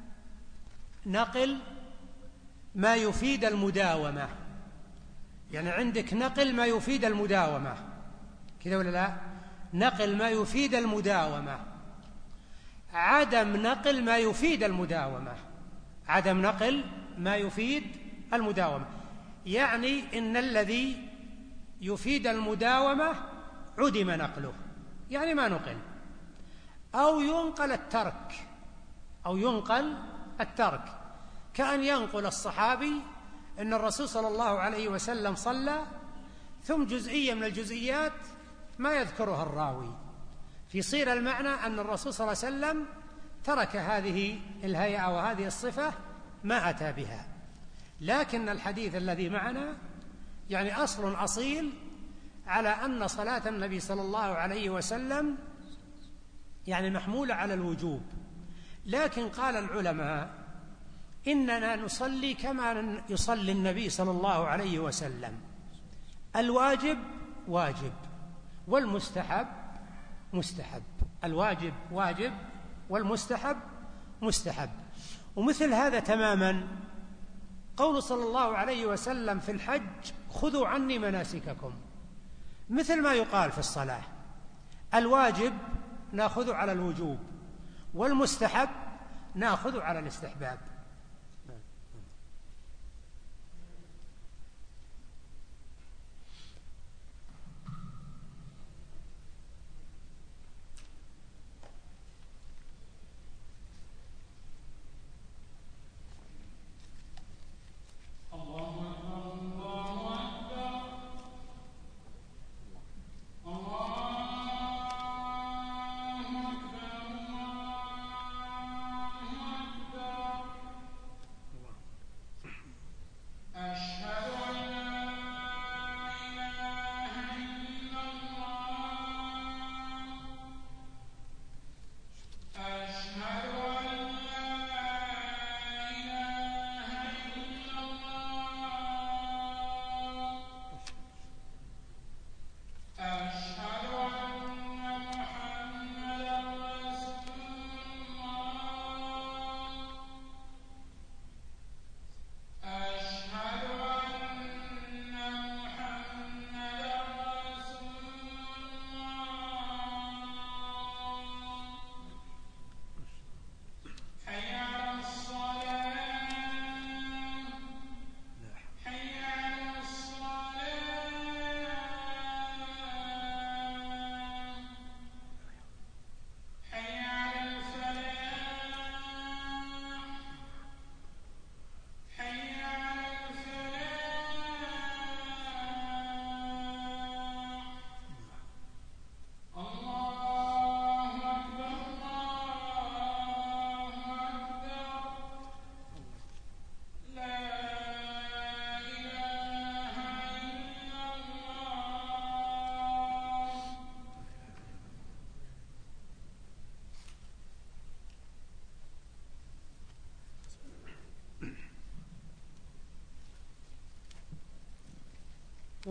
نقل ما يفيد المداومة، يعني عندك نقل ما يفيد المداومة كذا ولا لا؟ نقل ما يفيد المداومة، عدم نقل ما يفيد المداومة، عدم نقل ما يفيد المداومة، يعني إن الذي يفيد المداومة عدم نقله، يعني ما نقل، أو ينقل الترك أو ينقل الترك كأن ينقل الصحابي أن الرسول صلى الله عليه وسلم صلى ثم جزئية من الجزئيات ما يذكرها الراوي، فيصير المعنى أن الرسول صلى الله عليه وسلم ترك هذه الهيئة وهذه الصفة ما أتى بها. لكن الحديث الذي معنا يعني أصل أصيل على أن صلاة النبي صلى الله عليه وسلم يعني محمولة على الوجوب. لكن قال العلماء إننا نصلي كما يصلي النبي صلى الله عليه وسلم، الواجب واجب والمستحب مستحب، الواجب واجب والمستحب مستحب. ومثل هذا تماما قول صلى الله عليه وسلم في الحج: خذوا عني مناسككم، مثل ما يقال في الصلاة، الواجب نأخذ على الوجوب والمستحب نأخذ على الاستحباب.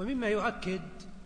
ومما يؤكد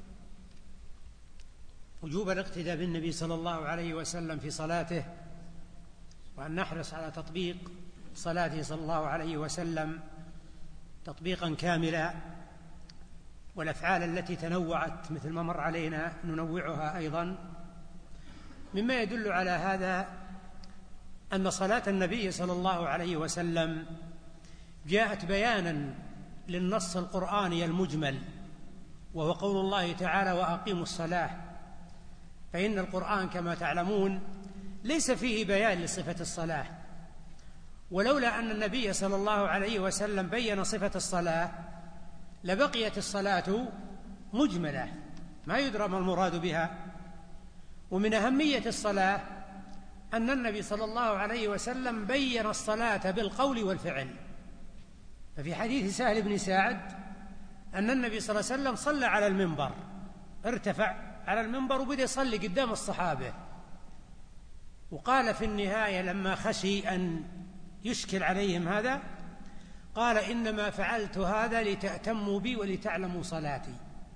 وجوب الاقتداء بالنبي صلى الله عليه وسلم في صلاته، وأن نحرص على تطبيق صلاته صلى الله عليه وسلم تطبيقا كاملا، والأفعال التي تنوعت مثل ما مر علينا ننوعها أيضا. مما يدل على هذا أن صلاة النبي صلى الله عليه وسلم جاءت بيانا للنص القرآني المجمل، وهو قول الله تعالى: وأقيموا الصلاة. فإن القرآن كما تعلمون ليس فيه بيان لصفة الصلاة، ولولا أن النبي صلى الله عليه وسلم بين صفة الصلاة لبقيت الصلاة مجملة ما يدرى ما المراد بها. ومن أهمية الصلاة أن النبي صلى الله عليه وسلم بين الصلاة بالقول والفعل. ففي حديث سهل بن ساعد أن النبي صلى الله عليه وسلم صلى على المنبر، ارتفع على المنبر وبدأ يصلي قدام الصحابة، وقال في النهاية لما خشي أن يشكل عليهم هذا قال: إنما فعلت هذا لتأتموا بي ولتعلموا صلاتي.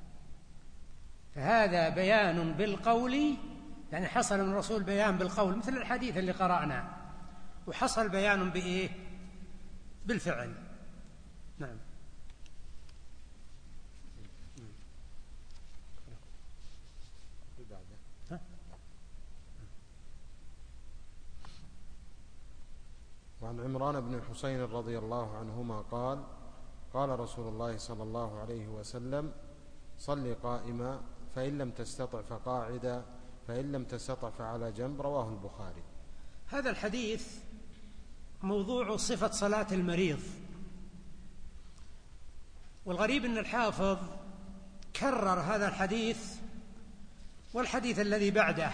فهذا بيان بالقول، يعني حصل من الرسول بيان بالقول مثل الحديث اللي قرأنا، وحصل بيان بإيه؟ بالفعل. نعم. وعن عمران بن الحسين رضي الله عنهما قال: قال رسول الله صلى الله عليه وسلم: صل قائما، فإن لم تستطع فقاعدا، فإن لم تستطع فعلى جنب. رواه البخاري. هذا الحديث موضوع صفة صلاة المريض، والغريب أن الحافظ كرر هذا الحديث والحديث الذي بعده،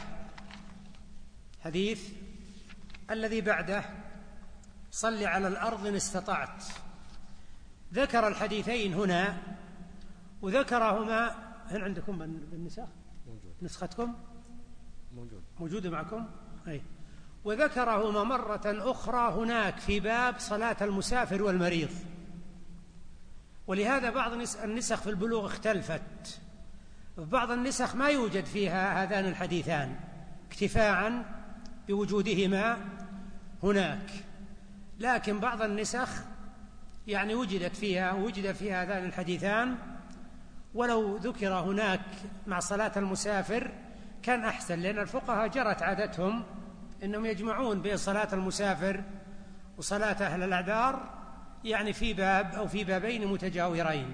حديث الذي بعده صل على الأرض إن استطعت. ذكر الحديثين هنا وذكرهما. هل عندكم بالنسخ؟ موجود. نسختكم موجود موجودة معكم؟ أي. وذكرهما مرة أخرى هناك في باب صلاة المسافر والمريض، ولهذا بعض النسخ في البلوغ اختلفت، في بعض النسخ ما يوجد فيها هذان الحديثان اكتفاء بوجودهما هناك، لكن بعض النسخ يعني وجدت فيها وجد فيها هذان الحديثان، ولو ذكر هناك مع صلاة المسافر كان أحسن، لأن الفقهاء جرت عادتهم أنهم يجمعون بين صلاة المسافر وصلاة أهل الأعذار، يعني في باب أو في بابين متجاورين.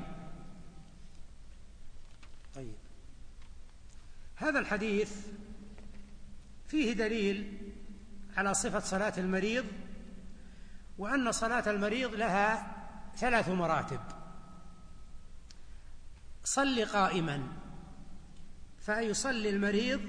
طيب، هذا الحديث فيه دليل على صفة صلاة المريض، وأن صلاة المريض لها ثلاث مراتب. صل قائما، فيصلي المريض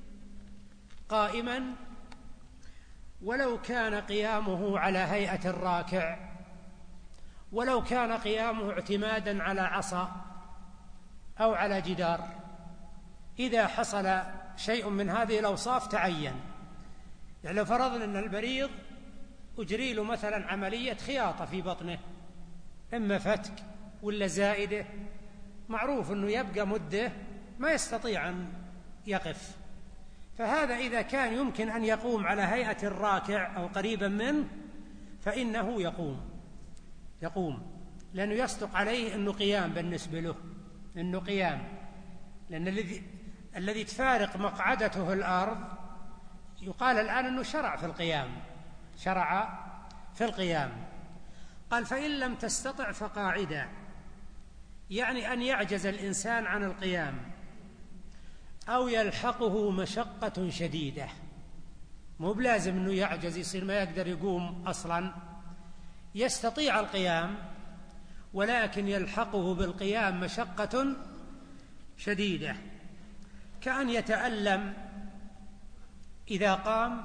قائما ولو كان قيامه على هيئة الراكع، ولو كان قيامه اعتمادا على عصا أو على جدار. إذا حصل شيء من هذه الأوصاف تعين. يعني لو فرضنا أن المريض أجري له مثلا عملية خياطة في بطنه، إما فتك ولا زائدة، معروف أنه يبقى مدة ما يستطيع أن يقف، فهذا إذا كان يمكن أن يقوم على هيئة الراكع أو قريبا منه فإنه يقوم يقوم لأنه يصدق عليه أنه قيام بالنسبة له، أنه قيام، لأن الذي الذي تفارق مقعدته الأرض يقال الآن أنه شرع في القيام شرع في القيام. قال: فإن لم تستطع فقاعدا، يعني أن يعجز الإنسان عن القيام أو يلحقه مشقة شديدة، مو بلازم أنه يعجز يصير ما يقدر يقوم أصلا، يستطيع القيام ولكن يلحقه بالقيام مشقة شديدة، كأن يتألم إذا قام،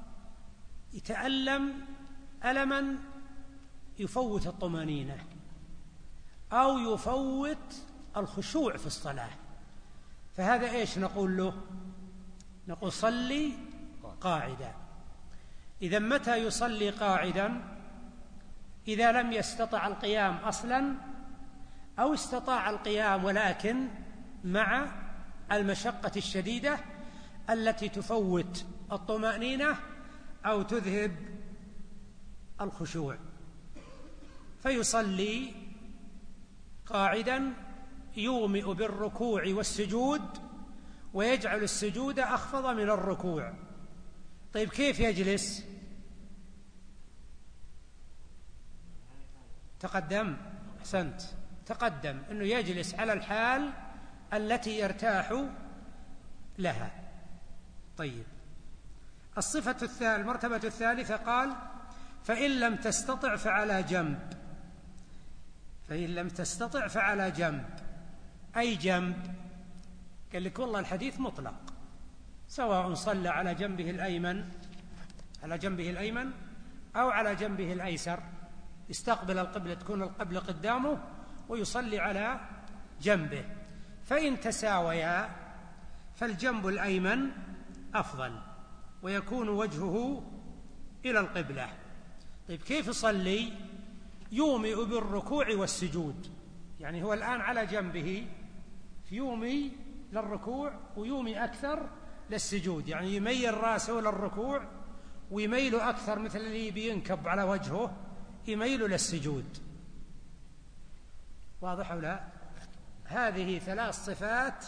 يتألم ألما يفوت الطمأنينة أو يفوت الخشوع في الصلاة، فهذا إيش نقول له؟ نقول صلي قاعدا. إذا متى يصلي قاعدا؟ إذا لم يستطع القيام أصلا أو استطاع القيام ولكن مع المشقة الشديدة التي تفوت الطمأنينة أو تذهب الخشوع، فيصلي قاعدا يومئ بالركوع والسجود ويجعل السجود أخفض من الركوع. طيب كيف يجلس؟ تقدم، أحسنت، تقدم أنه يجلس على الحال التي يرتاح لها. طيب الصفة الثالثة المرتبة الثالثة قال فإن لم تستطع فعلى جنب. فإن لم تستطع فعلى جنب، أي جنب؟ قال لك والله الحديث مطلق، سواء صلى على جنبه الأيمن على جنبه الأيمن أو على جنبه الأيسر، يستقبل القبلة، تكون القبلة قدامه ويصلي على جنبه. فإن تساويا فالجنب الأيمن أفضل ويكون وجهه إلى القبلة. طيب كيف يصلي؟ يومئ بالركوع والسجود، يعني هو الآن على جنبه، يومي للركوع ويومي أكثر للسجود، يعني يميل رأسه للركوع ويميل أكثر، مثل اللي بينكب على وجهه يميل للسجود. واضح أو لا؟ هذه ثلاث صفات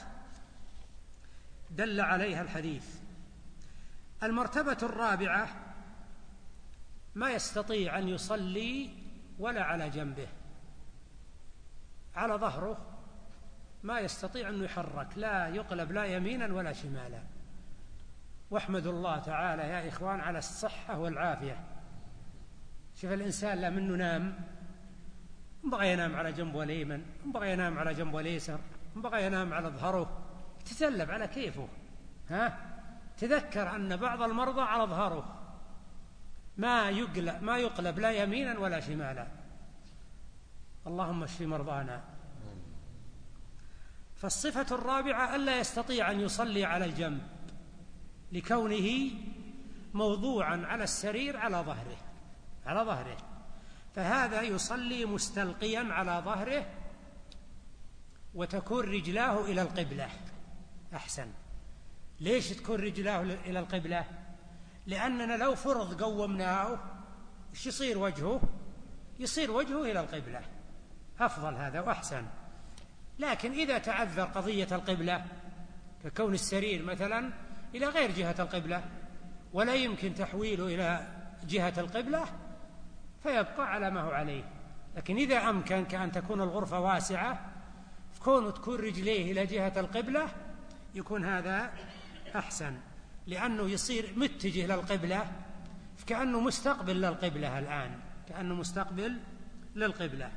دل عليها الحديث. المرتبة الرابعة ما يستطيع أن يصلي ولا على جنبه، على ظهره ما يستطيع أن يحرك، لا يقلب لا يمينا ولا شمالا. واحمدوا الله تعالى يا إخوان على الصحة والعافية. شوف الإنسان لا منه نام، بغى ينام على جنبه الأيمن، بغى ينام على جنبه الأيسر، بغى ينام على ظهره، تسلب على كيفه. ها تذكر أن بعض المرضى على ظهره ما يقلب ما يقلب لا يمينا ولا شمالا. اللهم اشف مرضانا. فالصفة الرابعة ألا يستطيع أن يصلي على الجنب لكونه موضوعا على السرير على ظهره على ظهره فهذا يصلي مستلقيا على ظهره وتكون رجلاه إلى القبلة أحسن. ليش تكون رجلاه إلى القبلة؟ لأننا لو فرض قومناه إيش يصير وجهه؟ يصير وجهه إلى القبلة، أفضل هذا وأحسن. لكن إذا تعذر قضية القبلة ككون السرير مثلا إلى غير جهة القبلة ولا يمكن تحويله إلى جهة القبلة فيبقى على ما هو عليه. لكن إذا أمكن كأن تكون الغرفة واسعة فكون تكون رجليه إلى جهة القبلة يكون هذا أحسن، لأنه يصير متجه للقبلة كأنه مستقبل للقبلة الآن، كأنه مستقبل للقبلة.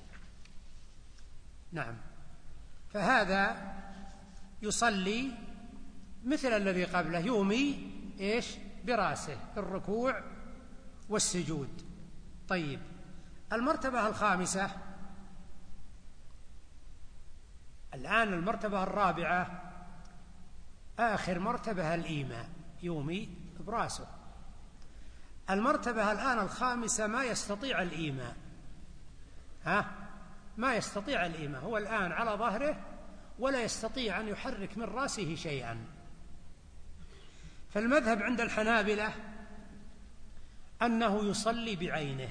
نعم، فهذا يصلي مثل الذي قبله، يومي إيش؟ براسه الركوع والسجود. طيب المرتبة الخامسة الآن، المرتبة الرابعة آخر مرتبة الإيماء، يومي براسه. المرتبة الآن الخامسة ما يستطيع الإيماء، ها ما يستطيع الإيماء، هو الآن على ظهره ولا يستطيع أن يحرك من رأسه شيئا. فالمذهب عند الحنابلة أنه يصلي بعينه،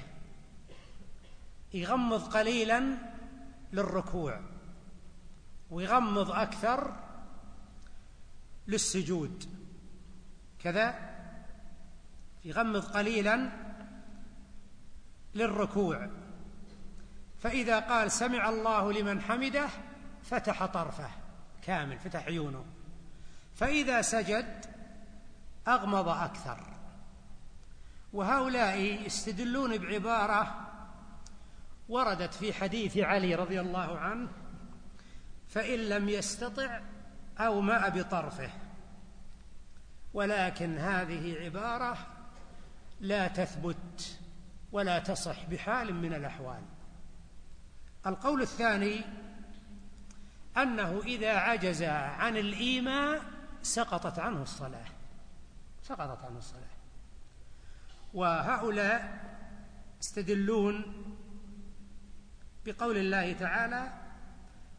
يغمض قليلا للركوع ويغمض أكثر للسجود، كذا يغمض قليلا للركوع، فإذا قال سمع الله لمن حمده فتح طرفه كامل، فتح عيونه، فإذا سجد أغمض أكثر. وهؤلاء يستدلون بعبارة وردت في حديث علي رضي الله عنه فإن لم يستطع أومأ بطرفه، ولكن هذه عبارة لا تثبت ولا تصح بحال من الأحوال. القول الثاني أنه إذا عجز عن الإيماء سقطت عنه الصلاة، سقطت عنه الصلاة. وهؤلاء يستدلون بقول الله تعالى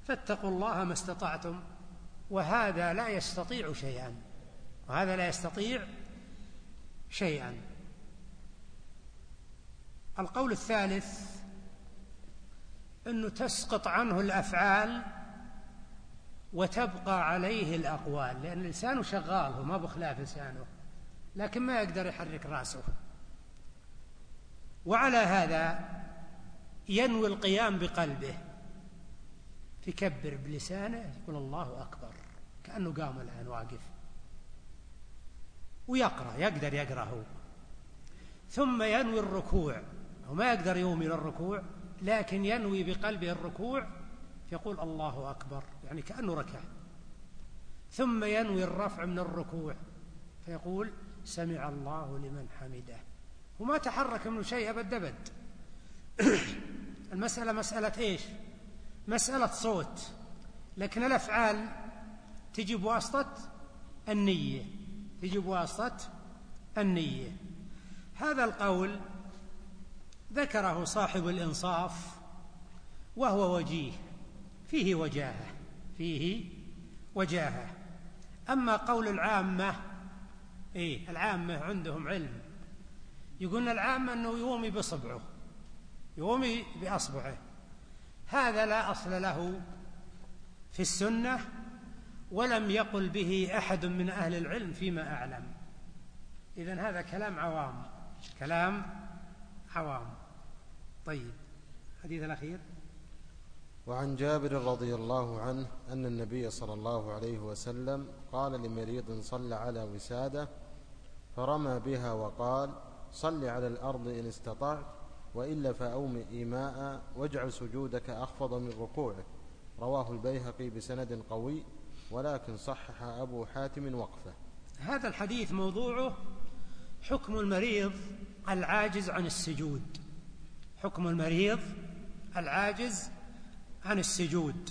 فاتقوا الله ما استطعتم، وهذا لا يستطيع شيئا، وهذا لا يستطيع شيئا. القول الثالث أنه تسقط عنه الأفعال وتبقى عليه الأقوال، لأن لسانه شغال، هو ما بخلاف لسانه، لكن ما يقدر يحرك رأسه. وعلى هذا ينوي القيام بقلبه، يكبر بلسانه، يقول الله أكبر كأنه قام الآن واقف، ويقرأ، يقدر يقرأ هو. ثم ينوي الركوع، هو ما يقدر يومي للركوع، لكن ينوي بقلبه الركوع، يقول الله أكبر يعني كأنه ركع. ثم ينوي الرفع من الركوع، فيقول سمع الله لمن حمده، وما تحرك منه شيء أبد أبد. المسألة مسألة إيش؟ مسألة صوت، لكن الأفعال تجي بواسطة النية، تجي بواسطة النية. هذا القول ذكره صاحب الإنصاف وهو وجيه، فيه وجاهة، فيه وجاهة. أما قول العامة، إيه العامة عندهم علم، يقولون العامة أنه يومي بصبعه، يومي بأصبعه، هذا لا أصل له في السنة، ولم يقل به أحد من أهل العلم فيما أعلم. إذن هذا كلام عوام، كلام عوام. طيب، الحديث الأخير. وعن جابر رضي الله عنه أن النبي صلى الله عليه وسلم قال لمريض صلى على وسادة فرمى بها وقال صل على الأرض إن استطعت، وإلا فأومئ إيماء واجعل سجودك أخفض من ركوعك. رواه البيهقي بسند قوي، ولكن صحح أبو حاتم وقفه. هذا الحديث موضوعه حكم المريض العاجز عن السجود، حكم المريض العاجز عن السجود.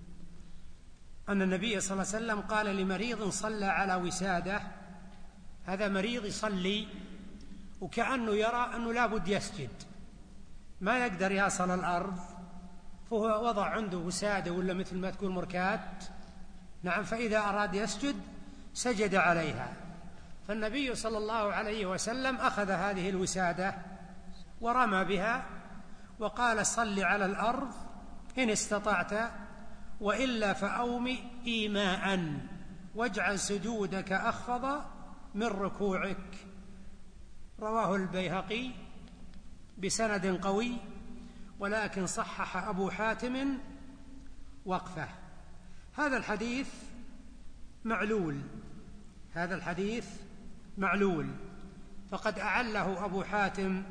أن النبي صلى الله عليه وسلم قال لمريض صلى على وسادة، هذا مريض يصلي وكأنه يرى أنه لا بد يسجد، ما يقدر يصل الأرض، فهو وضع عنده وسادة ولا مثل ما تكون مركات، نعم، فإذا أراد يسجد سجد عليها. فالنبي صلى الله عليه وسلم أخذ هذه الوسادة ورمى بها وقال صل على الأرض إن استطعت، وإلا فأومئ إيماء واجعل سجودك أخفض من ركوعك. رواه البيهقي بسند قوي، ولكن صحح أبو حاتم وقفه. هذا الحديث معلول، هذا الحديث معلول، فقد أعله أبو حاتم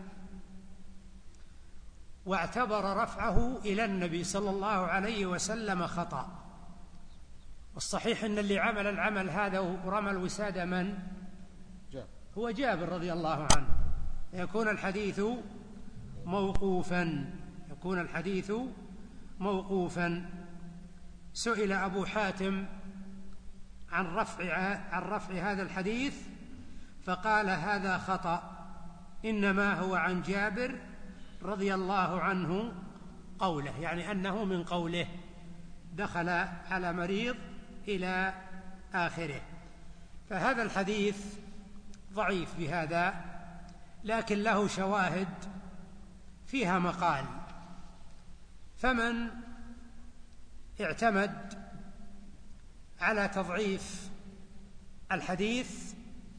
واعتبر رفعه إلى النبي صلى الله عليه وسلم خطأ. والصحيح أن اللي عمل العمل هذا ورمى الوسادة من؟ هو جابر رضي الله عنه. يكون الحديث موقوفا، يكون الحديث موقوفا. سئل أبو حاتم عن رفع عن رفع هذا الحديث فقال هذا خطأ، إنما هو عن جابر رضي الله عنه قوله، يعني أنه من قوله دخل على مريض إلى آخره. فهذا الحديث ضعيف بهذا، لكن له شواهد فيها مقال. فمن اعتمد على تضعيف الحديث،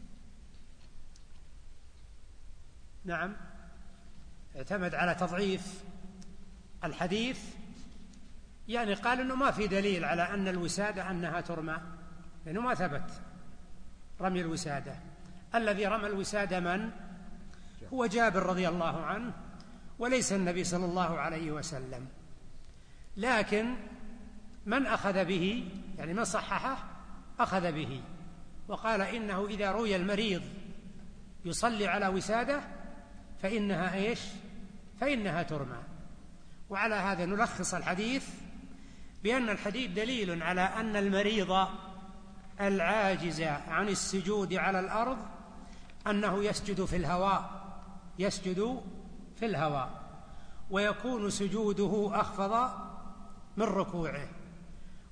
نعم اعتمد على تضعيف الحديث، يعني قال إنه ما في دليل على أن الوسادة أنها ترمى، لأنه ما ثبت رمي الوسادة. الذي رمى الوسادة من؟ هو جابر رضي الله عنه، وليس النبي صلى الله عليه وسلم. لكن من أخذ به، يعني من صححه أخذ به، وقال إنه إذا روي المريض يصلي على وسادة فإنها إيش؟ فإنها ترمى. وعلى هذا نلخص الحديث بأن الحديث دليل على أن المريض العاجز عن السجود على الأرض أنه يسجد في الهواء، يسجد في الهواء، ويكون سجوده أخفض من ركوعه،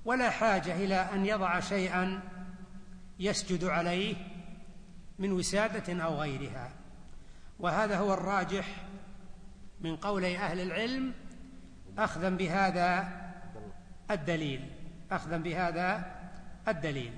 ولا حاجة إلى أن يضع شيئا يسجد عليه من وسادة أو غيرها. وهذا هو الراجح من قولي أهل العلم أخذا بهذا الدليل أخذا بهذا الدليل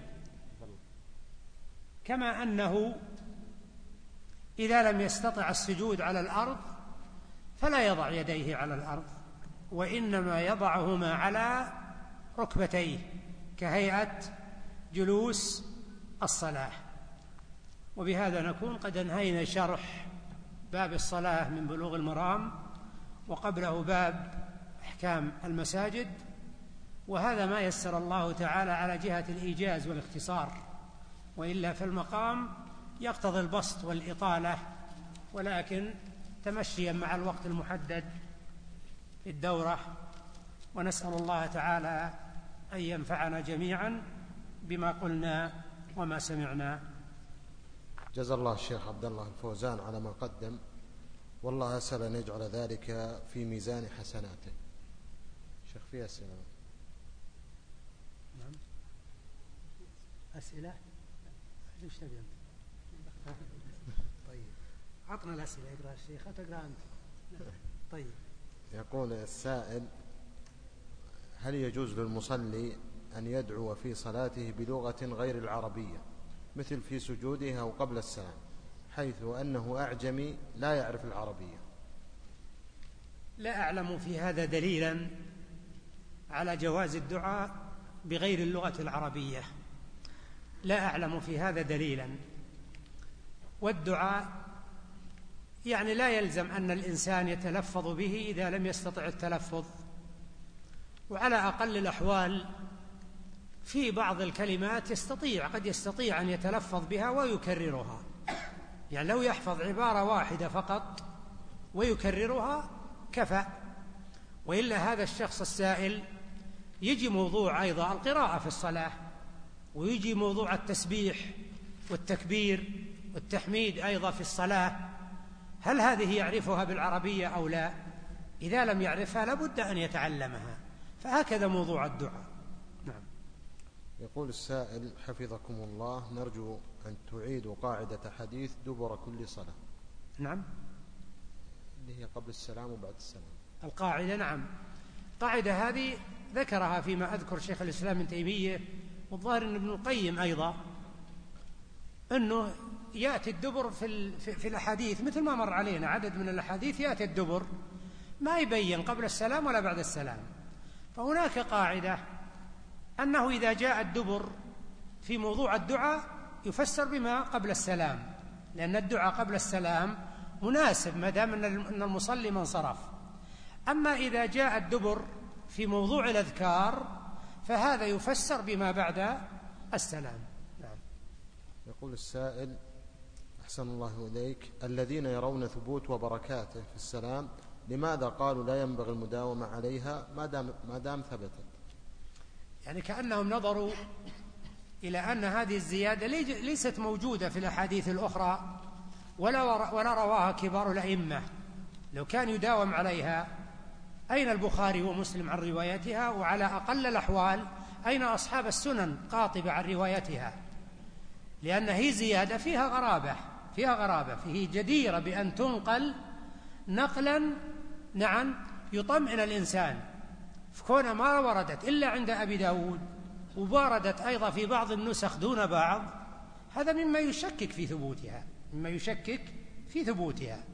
كما أنه إذا لم يستطع السجود على الأرض فلا يضع يديه على الأرض، وإنما يضعهما على ركبتيه كهيئة جلوس الصلاة. وبهذا نكون قد انهينا شرح باب الصلاة من بلوغ المرام، وقبله باب أحكام المساجد، وهذا ما يسر الله تعالى على جهة الإيجاز والاختصار، وإلا فالمقام يقتضي البسط والإطالة، ولكن تمشيا مع الوقت المحدد في الدورة. ونسأل الله تعالى أن ينفعنا جميعا بما قلنا وما سمعنا. جزا الله الشيخ عبد الله الفوزان على ما قدم، والله أسأل أن يجعل ذلك في ميزان حسناته. شيخ في أسئلة؟ نعم. أسئلة؟ ايش تبي أنت؟ طيب عطنا الأسئلة، اقرأ الشيخ تقرأ أنت. طيب. يقول السائل: هل يجوز للمصلي أن يدعو في صلاته بلغة غير العربية مثل في سجوده أو قبل السلام، حيث أنه أعجمي لا يعرف العربية؟ لا أعلم في هذا دليلا على جواز الدعاء بغير اللغة العربية، لا أعلم في هذا دليلا. والدعاء يعني لا يلزم أن الإنسان يتلفظ به إذا لم يستطع التلفظ، وعلى أقل الأحوال في بعض الكلمات يستطيع قد يستطيع أن يتلفظ بها ويكررها، يعني لو يحفظ عبارة واحدة فقط ويكررها كفى. وإلا هذا الشخص السائل يجي موضوع أيضا القراءة في الصلاة، ويجي موضوع التسبيح والتكبير والتحميد أيضا في الصلاة، هل هذه يعرفها بالعربية أو لا؟ إذا لم يعرفها لابد أن يتعلمها، فهكذا موضوع الدعاء. نعم. يقول السائل حفظكم الله: نرجو أن تعيدوا قاعدة حديث دبر كل صلاة. نعم، اللي هي قبل السلام وبعد السلام. القاعدة نعم، القاعدة هذه ذكرها فيما أذكر شيخ الإسلام ابن تيمية، والظاهر أن ابن القيم أيضا، أنه يأتي الدبر في, في الأحاديث مثل ما مر علينا عدد من الأحاديث يأتي الدبر ما يبين قبل السلام ولا بعد السلام. فهناك قاعدة أنه إذا جاء الدبر في موضوع الدعاء يفسر بما قبل السلام، لأن الدعاء قبل السلام مناسب ما دام أن المصلي من صرف. أما إذا جاء الدبر في موضوع الأذكار فهذا يفسر بما بعد السلام. نعم. يقول السائل: أحسن الله إليك، الذين يرون ثبوت وبركاته في السلام لماذا قالوا لا ينبغي المداومة عليها ما دام, ما دام ثبتت؟ يعني كأنهم نظروا إلى أن هذه الزيادة ليست موجودة في الأحاديث الأخرى ولا, ولا رواها كبار الأئمة. لو كان يداوم عليها أين البخاري ومسلم عن روايتها؟ وعلى أقل الأحوال أين أصحاب السنن قاطبة عن روايتها؟ لأن هي زيادة فيها غرابة فيها غرابة فيه جديرة بأن تنقل نقلا نعم يطمئن الإنسان، فكون ما وردت إلا عند أبي داود وواردت أيضا في بعض النسخ دون بعض، هذا مما يشكك في ثبوتها مما يشكك في ثبوتها.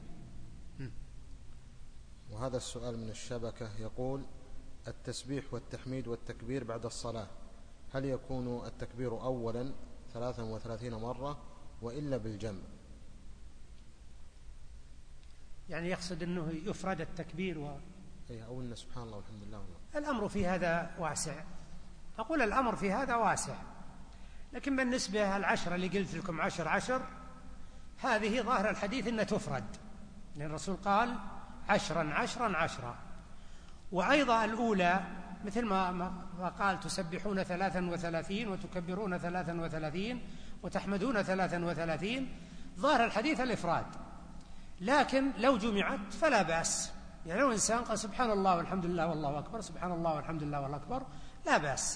وهذا السؤال من الشبكة يقول: التسبيح والتحميد والتكبير بعد الصلاة هل يكون التكبير أولا ثلاثا وثلاثين مرة وإلا بالجمع؟ يعني يقصد أنه يفرد التكبير و... أو أن سبحان الله والحمد لله والله. الأمر في هذا واسع، أقول الأمر في هذا واسع، لكن بالنسبة العشرة اللي قلت لكم عشر عشر هذه ظاهر الحديث أنها تفرد، لأن الرسول قال عشرا عشرا عشرا. وأيضا الأولى مثل ما قال تسبحون ثلاثا وثلاثين وتكبرون ثلاثا وثلاثين وتحمدون ثلاثا وثلاثين، ظاهر الحديث الإفراد، لكن لو جمعت فلا بأس. يعني لو إنسان قال سبحان الله والحمد لله والله أكبر، سبحان الله والحمد لله والله أكبر، لا بأس.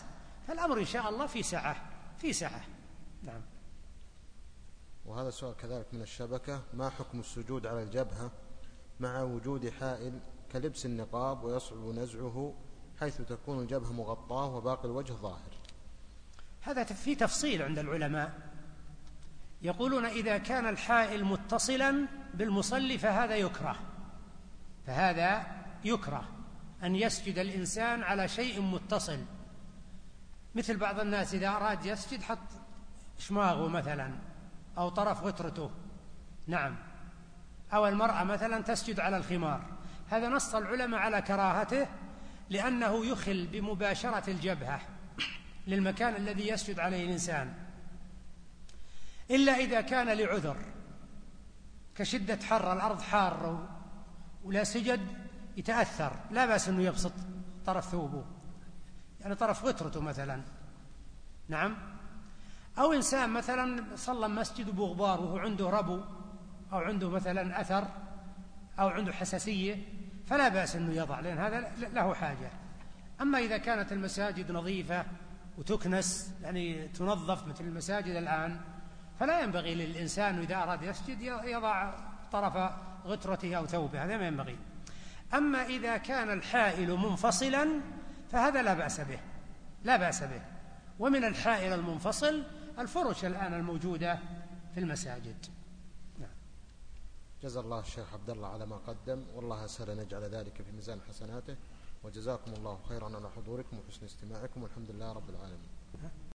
فالأمر إن شاء الله في سعة في سعة. نعم. وهذا السؤال كذلك من الشبكة: ما حكم السجود على الجبهة مع وجود حائل كلبس النقاب ويصعب نزعه حيث تكون الجبهة مغطاة وباقي الوجه ظاهر؟ هذا في تفصيل عند العلماء، يقولون إذا كان الحائل متصلا بالمصلي فهذا يكره، فهذا يكره أن يسجد الإنسان على شيء متصل، مثل بعض الناس إذا أراد يسجد حط شماغه مثلا أو طرف غترته، نعم، أو المرأة مثلا تسجد على الخمار، هذا نص العلماء على كراهته لأنه يخل بمباشرة الجبهة للمكان الذي يسجد عليه الإنسان، إلا إذا كان لعذر كشدة حر، الأرض حارة ولا سجد يتأثر، لا بأس أنه يبسط طرف ثوبه، يعني طرف غترته مثلا، نعم. أو إنسان مثلا صلى مسجد بغبار وهو عنده ربو أو عنده مثلا أثر أو عنده حساسية فلا بأس أنه يضع، لأن هذا له حاجة. أما إذا كانت المساجد نظيفة وتكنس، يعني تنظف مثل المساجد الآن، فلا ينبغي للإنسان إذا أراد يسجد يضع طرف غترته أو ثوبه، هذا ما ينبغي. أما إذا كان الحائل منفصلا فهذا لا بأس به، لا بأس به. ومن الحائل المنفصل الفرش الآن الموجودة في المساجد. نعم. جزا الله الشيخ عبد الله على ما قدم، والله أسأل أن يجعل ذلك في ميزان حسناته، وجزاكم الله خيرا على حضوركم وحسن استماعكم، والحمد لله رب العالمين.